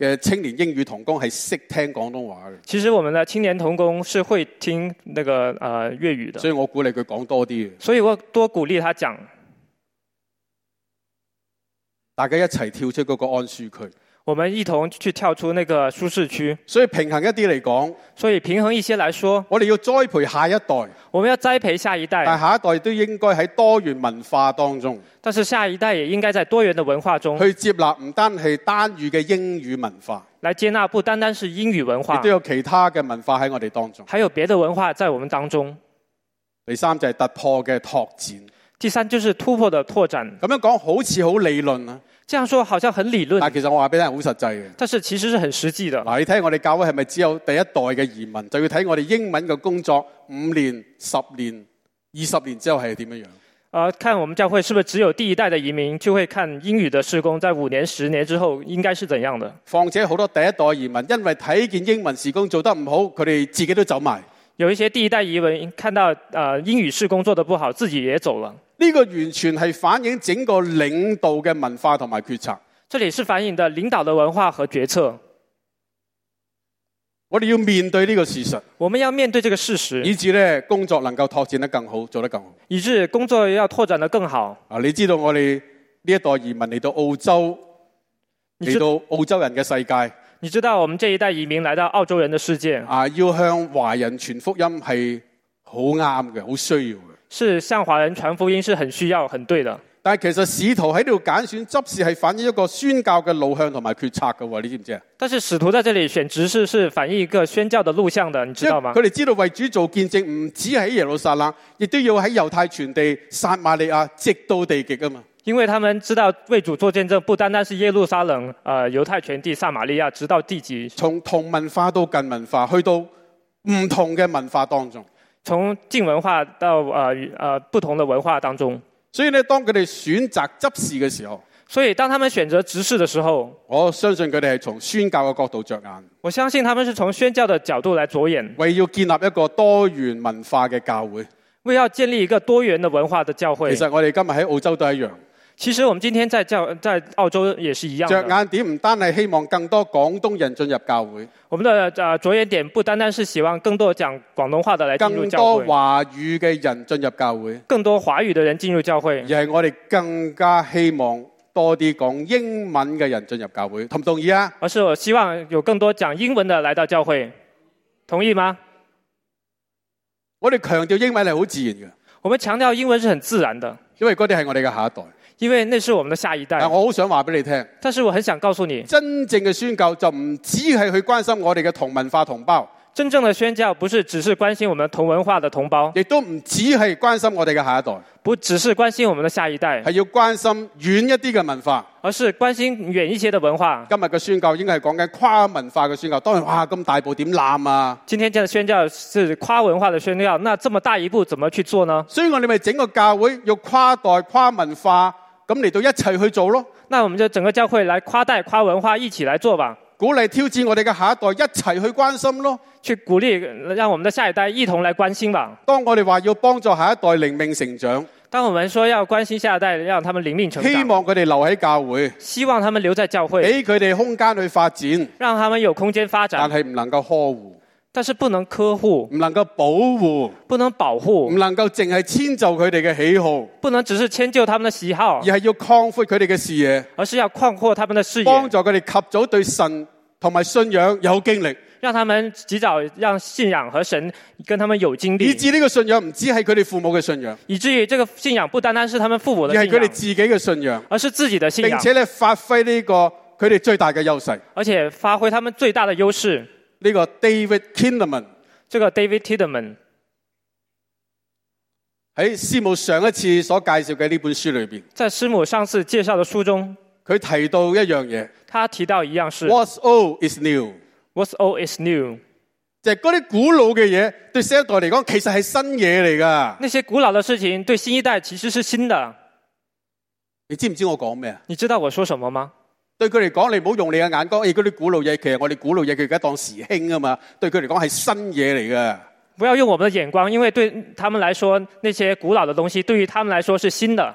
嘅青年英語同工係識聽廣東話嘅，
其實我們的青年同工是會聽那個呃粵語的，
所以我鼓勵佢講多啲嘅。
所以我多鼓勵他講。
大家一齊跳出嗰個安舒區，
我們一同去跳出那個舒適區。
所以平衡一啲嚟講，
所以平衡一些來說，
我哋要栽培下一代，
我們要栽培下一代，
但下一代都應該喺多元文化當中，
但是下一代也應該在多元的文化中
去接納唔單係單語嘅英語文化，
來接納不單單是英語文化，
亦都有其他嘅文化喺我哋當中，
還有別的文化在我們當中。
第三就係突破嘅拓展，
第三就是突破的拓展。
咁樣講好似好理論啊，
這樣說好像很理論，
但其實我話俾你聽好實際嘅。
但是其實是很實際的。
嗱，你睇我哋教會係咪只有第一代嘅移民，就要睇我哋英文嘅工作五年、十年、二十年之後係點樣樣？
呃，看我們教會是不是只有第一代的移民，就會看英語的事工，在五年、十年之後應該是怎樣的？
況且好多第一代移民因為睇見英文事工做得唔好，佢哋自己都走埋。
有一些第一代移民看到呃英語事工做得不好，自己也走了。
呢個完全係反映整個領導嘅文化同埋決策。
這裡是反映的領導的文化和決策。
我哋要面對呢個事實，
我們要面對這個事實，
以致咧工作能夠拓展得更好，做得更好。
以致工作要拓展得更好。
啊，你知道我哋呢一代移民嚟到澳洲，嚟到澳洲人嘅世界。
你知道我們這一代移民來到澳洲人的世界，
啊，要向華人傳福音係好啱嘅，好需要嘅。
是向華人傳福音是很需要、很對的。
但係其實使徒喺呢度揀選執事係反映一個宣教嘅路向同埋決策嘅喎，你知唔知啊？
但是使徒在這裡選執事是反映一個宣教的路向的，你知道嗎？
佢哋知道為主做見證唔止喺耶路撒冷，亦都要喺猶太全地、撒瑪利亞直到地極啊嘛。
因為他們知道為主做見證，不單單是耶路撒冷、呃猶太全地、撒瑪利亞，直到地極。
從同文化到近文化，去到唔同嘅文化當中。
從近文化到呃呃不同的文化當中。
所以呢，當佢哋選擇執事嘅時候，
所以當他們選擇執事的時候，
我相信佢哋係從宣教嘅角度着眼。
我相信他們是從宣教的角度來着眼，
為要建立一個多元文化嘅教會，
為要建立一個多元的文化的教會。
其實我哋今日喺澳洲都一樣。
其實我們今天在教在澳洲也是一樣的。
着眼點唔單係希望更多廣東人進入教會，
我們的呃着眼點不單單是希望更多講廣東話的來進入教會，
更多華語嘅人進入教會，
更多華語的人進入教會，
而係我哋更加希望多啲講英文嘅人進入教會，同唔同意啊？
而是我希望有更多講英文的來到教會，同意嗎？
我哋強調英文係好自然嘅，
我們強調英文是很自然的，
因為嗰啲係我哋嘅下一代。
因為那是我們的下一代。
但我好想話俾你聽，
但是我很想告訴你，
真正嘅宣教就唔只係去關心我哋嘅同文化同胞。
真正的宣教不是只是關心我們同文化的同胞，
亦都唔只係關心我哋嘅下一代，
不只是關心我們的下一代，
係要關心遠一啲嘅文化，
而是關心遠一些的文化。
今日嘅宣教應該係講緊跨文化嘅宣教，當然哇咁大步點攬啊！
今天嘅宣教是跨文化的宣教，那這麼大一步怎麼去做呢？
所以我哋咪整個教會要跨代跨文化咁嚟到一齊去做咯。
那我們就整個教會來跨代跨文化一起來做吧。
鼓勵挑戰我哋嘅下一代一齊去關心咯，
去鼓勵讓我們的下一代一同來關心吧。
當我哋話要幫助下一代靈命成長，
當我們說要關心下一代，讓他們靈命成長，
希望佢哋留喺教會，
希望他們留在教會，
俾佢哋空間去發展，
讓他們有空間發展，
但係唔能夠呵護，
但是不能呵護，
唔能夠保護，
不能保護，
唔能夠淨係遷就佢哋嘅喜好，
不能只是遷就他們的喜好，
而係要擴闊佢哋嘅視野，
而是要擴闊他們的視野，
幫助佢哋及早對神同埋信仰有經歷，
讓他們及早讓信仰和神跟他們有經歷，
以致呢個信仰唔只係佢哋父母嘅信仰，
以至於這個信仰不單單是他們父母的信仰，
而係佢哋自己嘅信仰，
而是自己的信仰，
並且咧發揮呢個佢哋最大嘅優勢，
而且發揮他們最大的優勢。
呢個 David Kinnaman，
這個 David Kinnaman
喺師母上一次所介紹嘅呢本書裏邊，
在師母上次介紹的書中，
佢提到一樣嘢，
他提到一樣事
What's old is new，
What's old is new，
就係嗰啲古老嘅嘢對新一代嚟講其實係新嘢嚟㗎。
那些古老的事情對新一代其實是新的。
你知唔知我講咩啊？
你知道我說什麼嗎？
對佢嚟講，你唔好用你嘅眼光，誒嗰啲古老嘢，其實我哋古老嘢佢而家當時興啊嘛。對佢嚟講係新嘢嚟㗎。
不要用我們的眼光，因為對他們來說，那些古老的東西對於他們來說是新的。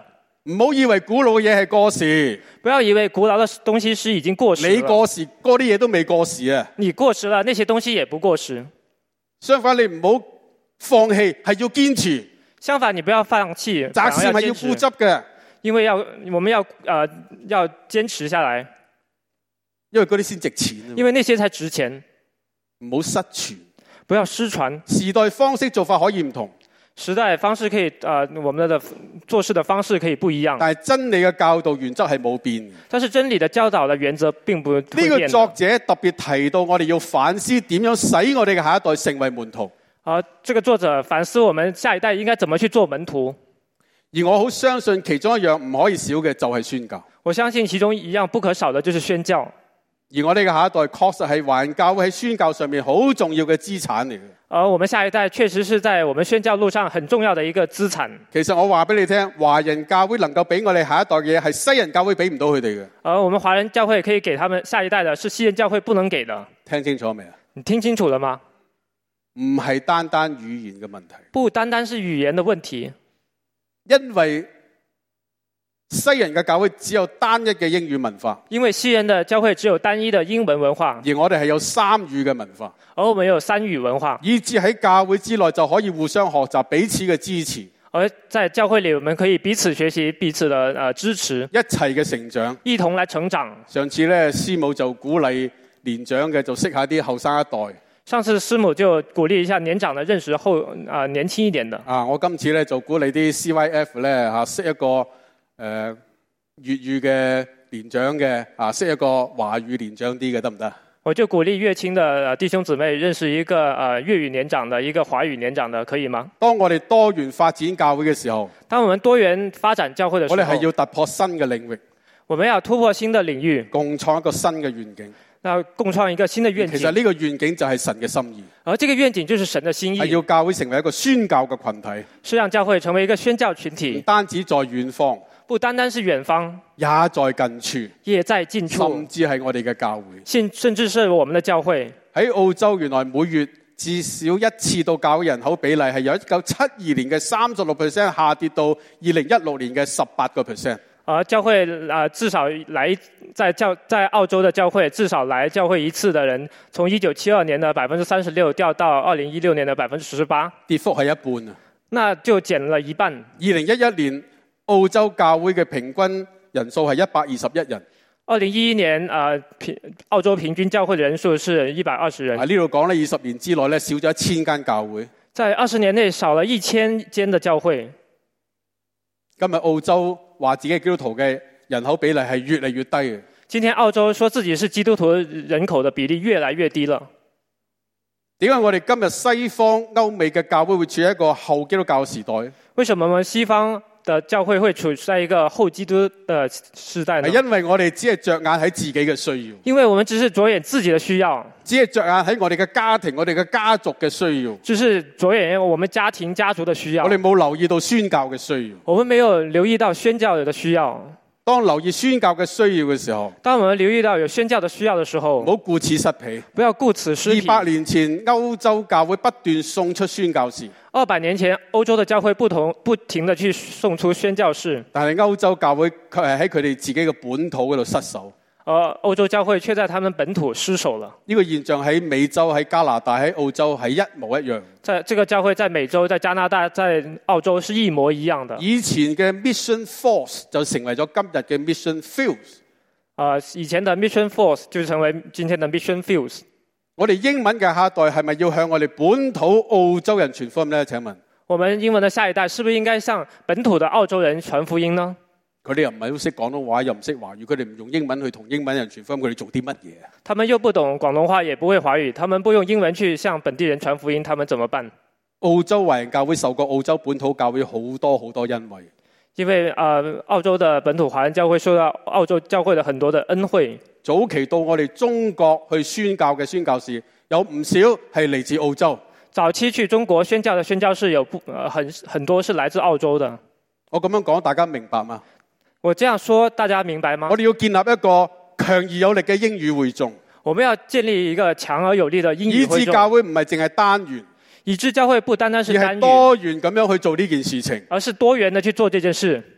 唔好以為古老嘅嘢係過時，
不要以為古老的東西是已經過時了。
你過時，嗰啲嘢都未過時啊！
你過時了，那些東西也不過時。
相反，你唔好放棄，係要堅持。
相反，你不要放棄，
擇善係要固執嘅，
因為要我們要呃要堅持下來，
因為嗰啲先值錢。
因為那些才值錢。
唔好失傳，
不要失傳。
時代方式做法可以唔同。
時代方式可以，呃，我們的做事的方式可以不一樣，
但係真理嘅教導原則係冇變。
但是真理的教導的原則並不會變。
呢個作者特別提到，我哋要反思點樣使我哋嘅下一代成為門徒。
啊，這個作者反思我們下一代應該怎麼去做門徒。
而我好相信其中一樣唔可以少嘅就係宣教。
我相信其中一樣不可少的就是宣教。
而我哋嘅下一代確實係華人教會喺宣教上面好重要嘅資產嚟嘅。
而我們下一代確實是在我們宣教路上很重要的一個資產。
其實我話俾你聽，華人教會能夠俾我哋下一代嘅嘢係西人教會俾唔到佢哋嘅。
而我們華人教會可以給他們下一代的是西人教會不能給的。
聽清楚未啊？
你聽清楚了嗎？
唔係單單語言嘅問題，
不單單是語言的問題，
因為西人嘅教會只有單一嘅英語文化，
因為西人的教會只有單一的英文文化，
而我哋係有三語嘅文化，
而我們有三語文化，
以致喺教會之內就可以互相學習，彼此嘅支持。
而在教會裏，我們可以彼此學習，彼此的呃支持，
一齊嘅成長，
一同來成長。
上次咧，師母就鼓勵年長嘅就識下啲後生一代。
上次師母就鼓勵一下年長的認識後啊、呃、年輕一點的。
啊，我今次咧就鼓勵啲 C Y F 咧嚇識一個誒、呃、粵語嘅年長嘅啊，識一個華語年長啲嘅得唔得？
我就鼓勵粵青的弟兄姊妹認識一個呃粵語年長的，一個華語年長的，可以嗎？
當我哋多元發展教會嘅時候，
當我們多元發展教會的時候，
我哋係要突破新嘅領域，
我們要突破新的領域，
共創一個新嘅願景。
那共創一個新的願景。
其實呢個願景就係神嘅心意，
而這個願景就是神的心意，
係要教會成為一個宣教嘅群體，
是讓教會成為一個宣教群體，
唔單止在遠方，
不單單是遠方，
也在近處，
也在近處，
甚至係我哋嘅教會，
甚甚至是我們的教會。
喺澳洲原來每月至少一次到教會人口比例係由一九七二年嘅三十六 percent 下跌到二零一六年嘅十八個 percent。
而教會啊、呃，至少來在教在澳洲的教會，至少來教會一次的人，從一九七二年的百分之三十六掉到二零一六年的百分之十八，
跌幅係一半啊！
那就減了一半。
二零一一年澳洲教會嘅平均人數係一百二十一人。
二零一一年啊、呃，平澳洲平均教會的人數是一百二十人。
喺呢度講咧，二十年之內咧少咗一千間教會，
在二十年內少了一千間的教會。
今日澳洲話自己係基督徒嘅人口比例係越嚟越低嘅。
今天澳洲說自己是基督徒人口的比例越來越低了。
點解我哋今日西方歐美嘅教會會處喺一個後基督教時代？
為什麼我們西方的教會會處在一個後基督的時代呢？
係因為我哋只係着眼喺自己嘅需要。
因為我們只是着眼自己的需要，
只係着眼喺我哋嘅家庭、我哋嘅家族嘅需要。
只是着眼我們家庭家族的需要。
我哋冇留意到宣教嘅需要。
我們沒有留意到宣教的需要。
當留意宣教嘅需要嘅時候，
當我們留意到有宣教的需要的時候，
唔好顧此失彼。
不要顧此失彼。
二百年前歐洲教會不斷送出宣教士。
二百年前，歐洲的教會不同不停地去送出宣教士，
但係歐洲教會卻係喺佢哋自己嘅本土嗰度失守。
而歐洲教會卻在他們本土失守了。
呢個現象喺美洲、喺加拿大、喺澳洲係一模一樣。
在這個教會在美洲、在加拿大、在澳洲是一模一樣的。
以前嘅 Mission Force 就成為咗今日嘅 Mission Fields。
啊、呃，以前的 Mission Force 就成為今天的 Mission Fields。
我哋英文嘅下一代係咪要向我哋本土澳洲人傳福音呢？請問，
我們英文的下一代是不是應該向本土的澳洲人傳福音呢？
佢哋又唔係好識廣東話，又唔識華語，佢哋唔用英文去同英文人傳福音，佢哋做啲乜嘢？
他們又不懂廣東話，也不會華語，他們不用英文去向本地人傳福音，他們怎麼辦？
澳洲華人教會受過澳洲本土教會好多好多恩惠，
因為呃，澳洲的本土華人教會受到澳洲教會的很多的恩惠。
早期到我哋中國去宣教嘅宣教士，有唔少係嚟自澳洲。
早期去中國宣教的宣教士有不、呃、很很多是來自澳洲的。
我咁樣講，大家明白嗎？
我這樣說，大家明白嗎？
我哋要建立一個強而有力嘅英語會眾。
我們要建立一個強而有力的英語會眾。
以致教會唔係淨係單元，
以致教會不單單是單元，
而係多元咁樣去做呢件事情。
而是多元的去做這件事。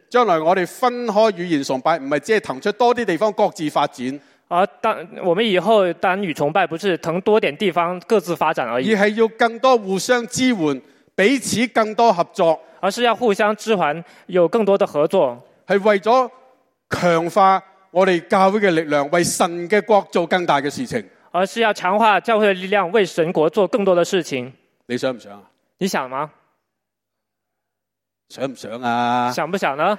將來我哋分開語言崇拜，唔係只係騰出多啲地方各自發展，
而當我們以後單語崇拜不是騰多點地方各自發展而已，
而係要更多互相支援，彼此更多合作，
而是要互相支援，有更多的合作，
係為咗強化我哋教會嘅力量，為神嘅國做更大嘅事情。
而是要強化教會的力量，為神國做更多的事情。
你想唔想啊？
你想嗎？
想唔想啊？
想不想呢？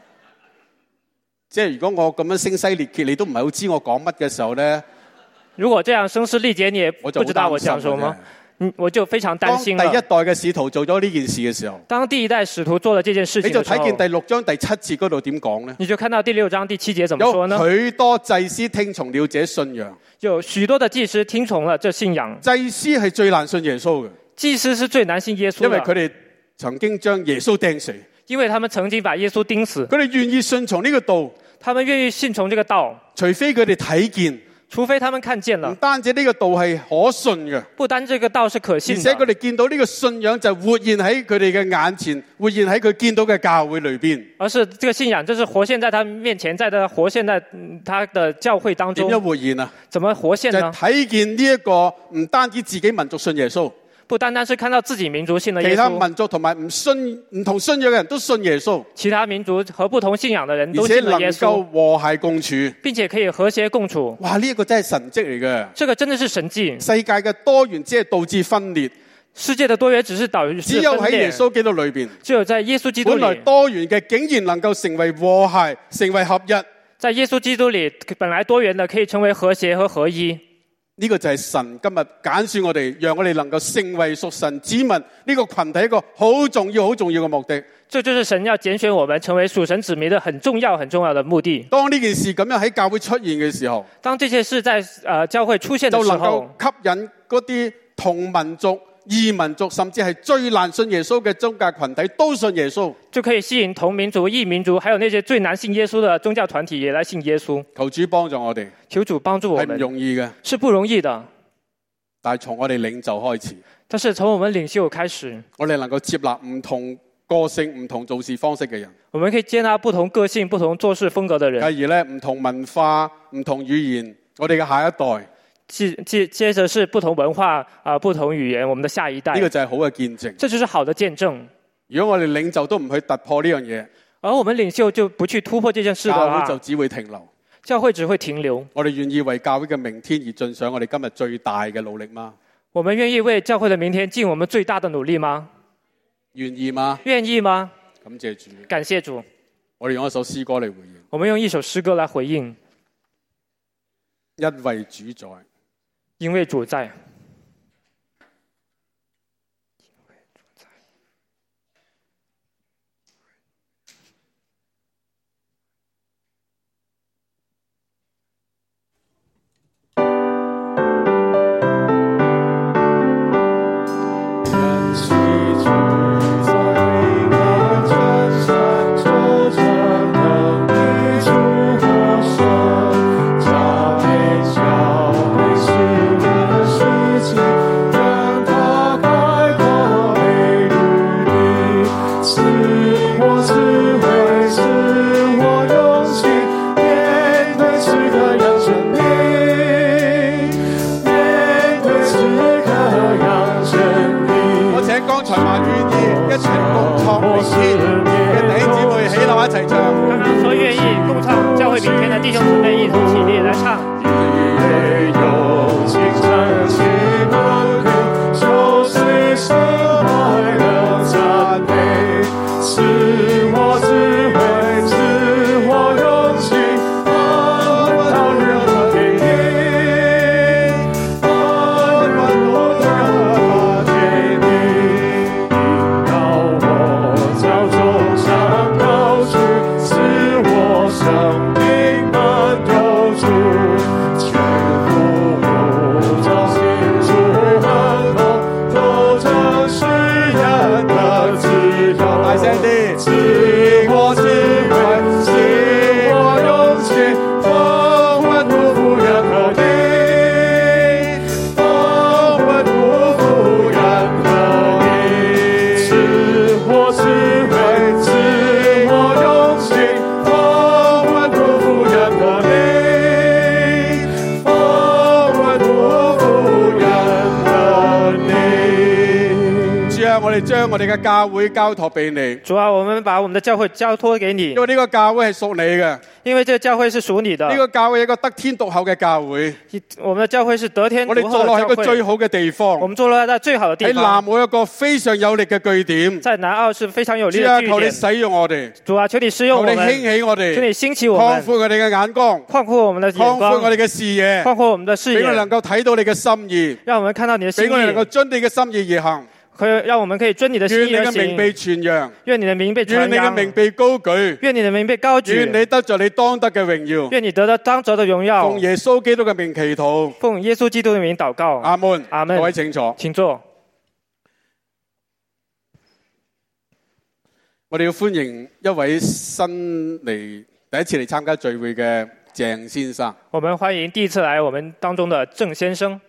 即係如果我咁樣聲嘶力竭，你都唔係好知我講乜嘅時候呢，
如果這樣聲嘶力竭，你也不知道我講什麼，嗯，我就非常擔心了。
當第一代嘅使徒做咗呢件事嘅時候，
當第一代使徒做了這件事情嘅時候，
你就睇見第六章第七節嗰度點講呢？
你就看到第六章第七節怎麼說呢？
有許多祭司聽從了這信仰，
有許多的祭司聽從了這信仰。
祭司係最難信耶穌嘅，
祭司是最難信耶穌的，
因為佢哋曾經將耶穌釘死，
因為他們曾經把耶穌釘死。
佢哋願意順從呢個道，
他們願意信從這個道，
除非佢哋睇見，
除非他們看見了。
唔單止呢個道係可信嘅，
不單這個道是可信的，
而且佢哋見到呢個信仰就活現喺佢哋嘅眼前，活現喺佢見到嘅教會裏邊。
而是這個信仰，就是活現在他面前，在他活現在他的教會當中。
點樣活現啊？
怎麼活現呢？
就係睇見呢一個唔單止自己民族信耶穌，
不單單是看到自己民族信了耶穌，
其他民族同埋唔信唔同信仰嘅人都信耶穌，
其他民族和不同信仰的人都信了耶穌，
而且能夠和諧共處，
並且可以和諧共處。
哇！呢、這、一個真係神蹟嚟嘅。
這個真的是神蹟。
世界嘅多元只係導致分裂，
世界的多元只是導致分裂。
只有喺耶穌基督裏邊，
只有在耶穌基督裏，
本來多元嘅竟然能夠成為和諧，成為合一。
在耶穌基督裏，本來多元的可以成為和諧和合一。
呢、這個就係神今日揀選我哋，讓我哋能夠成為屬神子民呢個群體一個好重要、好重要嘅目的。
這就是神要揀選我們成為屬神子民的很重要、很重要的目的。
當呢件事咁樣喺教會出現嘅時候，
當這些事在呃教會出現的時候，
就能夠吸引嗰啲同民族、異民族，甚至係最難信耶穌嘅宗教群體都信耶穌，
就可以吸引同民族、異民族，還有那些最難信耶穌的宗教團體也來信耶穌。
求主幫助我哋，
求主幫助我們，
係唔容易嘅，
是不容易的。
但係從我哋領袖開始，
但是從我們領袖開始，
我哋能夠接納唔同個性、唔同做事方式嘅人，
我們可以接納不同個性、不同做事風格的人。
繼而咧，唔同文化、唔同語言，我哋嘅下一代。
接接接着是不同文化啊、呃，不同語言，我們的下一代。
呢、這個就係好嘅見證。
這就是好的見證。
如果我哋領袖都唔去突破呢樣嘢，
而我們領袖就不去突破這件事的話，
教會就只會停留。
教會只會停留。
我哋願意為教會嘅明天而盡上我哋今日最大嘅努力嗎？
我們願意為教會的明天盡我們最大的努力嗎？
願意嗎？
願意嗎？
感謝主。
感謝主。
我哋用一首詩歌嚟回應。
我們用一首詩歌來回應。
因為主在。
因為主在。
啊，我哋將我哋嘅教會交託俾你，
主啊，我們把我們的教會交託給你，
因為呢個教會係屬你嘅，
因為這個教會是屬你的。
呢個教會係一個得天獨厚嘅教會，
我們的教會是得天
我哋
獨厚
坐落喺
的教會。
個最好嘅地方，
我們坐落在最好的地
喺南
方，
澳一個非常有力嘅據點。
在南澳是非常有力
主啊，
的據點。
求你使用我哋，
主啊，求你使用我們，
求你興起我哋，
求你興起我
擴
們，
闊我哋嘅眼光，
擴闊我們的眼
擴闊
光，
我哋嘅視野，
擴闊我們的視野，
俾我哋能夠睇到你嘅心意，
讓我們看到你的心
俾我哋能夠
意，
遵你嘅心意而行。
可以讓我們可以遵你的心
願你
意而
嘅名被
行。
傳揚，
願你的名被傳
願你嘅
揚，
名被高舉，
願你的名被高
願
舉，
你得着你當得嘅榮耀。
願你得到當責的榮耀。
奉耶穌基督嘅名祈禱，
奉耶穌基督的名禱告。
阿門。
阿門
各位請坐。
請坐。
我哋要歡迎一位新嚟第一次嚟參加聚會嘅鄭先生。
我們歡迎第一次來我們當中的鄭先生。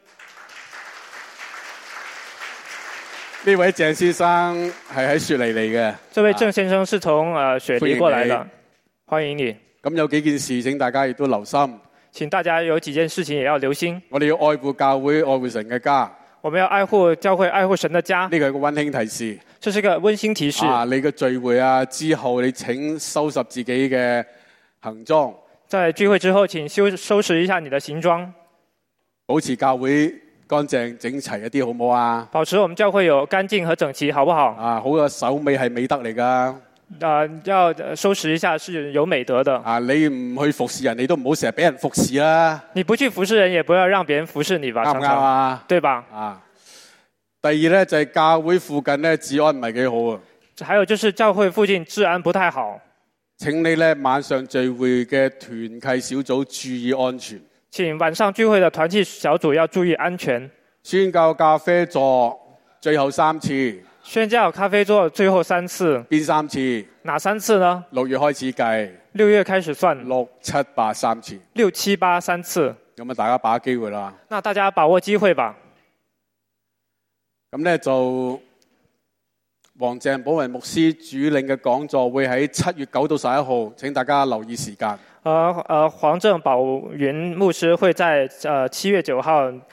呢位鄭先生係喺雪梨嚟嘅。
這位鄭先生是從呃雪梨過來的，歡迎你。
咁有幾件事請大家亦都留心。
請大家有幾件事情也要留心。
我哋要愛護教會，愛護神嘅家。
我們要愛護教會，愛護神的家。
呢個係個溫馨提示。
這是個溫馨提示。
啊，你嘅聚會啊之後，你請收拾自己嘅行裝。
在聚會之後，請收收拾一下你的行裝，
保持教會乾淨整齊一啲，好唔好啊？
保持我們教會有乾淨和整齊，好不好？
啊，好嘅手尾係美德嚟㗎。
啊，要收拾一下是有美德的。
啊，你唔去服侍人，你都唔好成日俾人服侍啦。
你不去服侍人，也不要讓別人服侍你吧，
啱唔啱啊？
對吧？
啊，第二咧就係教會附近咧治安唔係幾好啊。
還有就是教會附近治安不太好，
請你咧晚上聚會嘅團契小組注意安全。
請晚上聚會的團契小組要注意安全。
宣教咖啡座最後三次。
宣教咖啡座最後三次。
邊三次？
哪三次呢？
六月開始計。
六月開始算。
六七八三次。
六七八三次。
咁啊，大家把握機會啦。
那大家把握機會吧。
咁咧就黃鄭寶雲牧師主領嘅講座會喺七月九到十一號，請大家留意時間。
呃呃，黃正寶雲牧師會在呃七月九號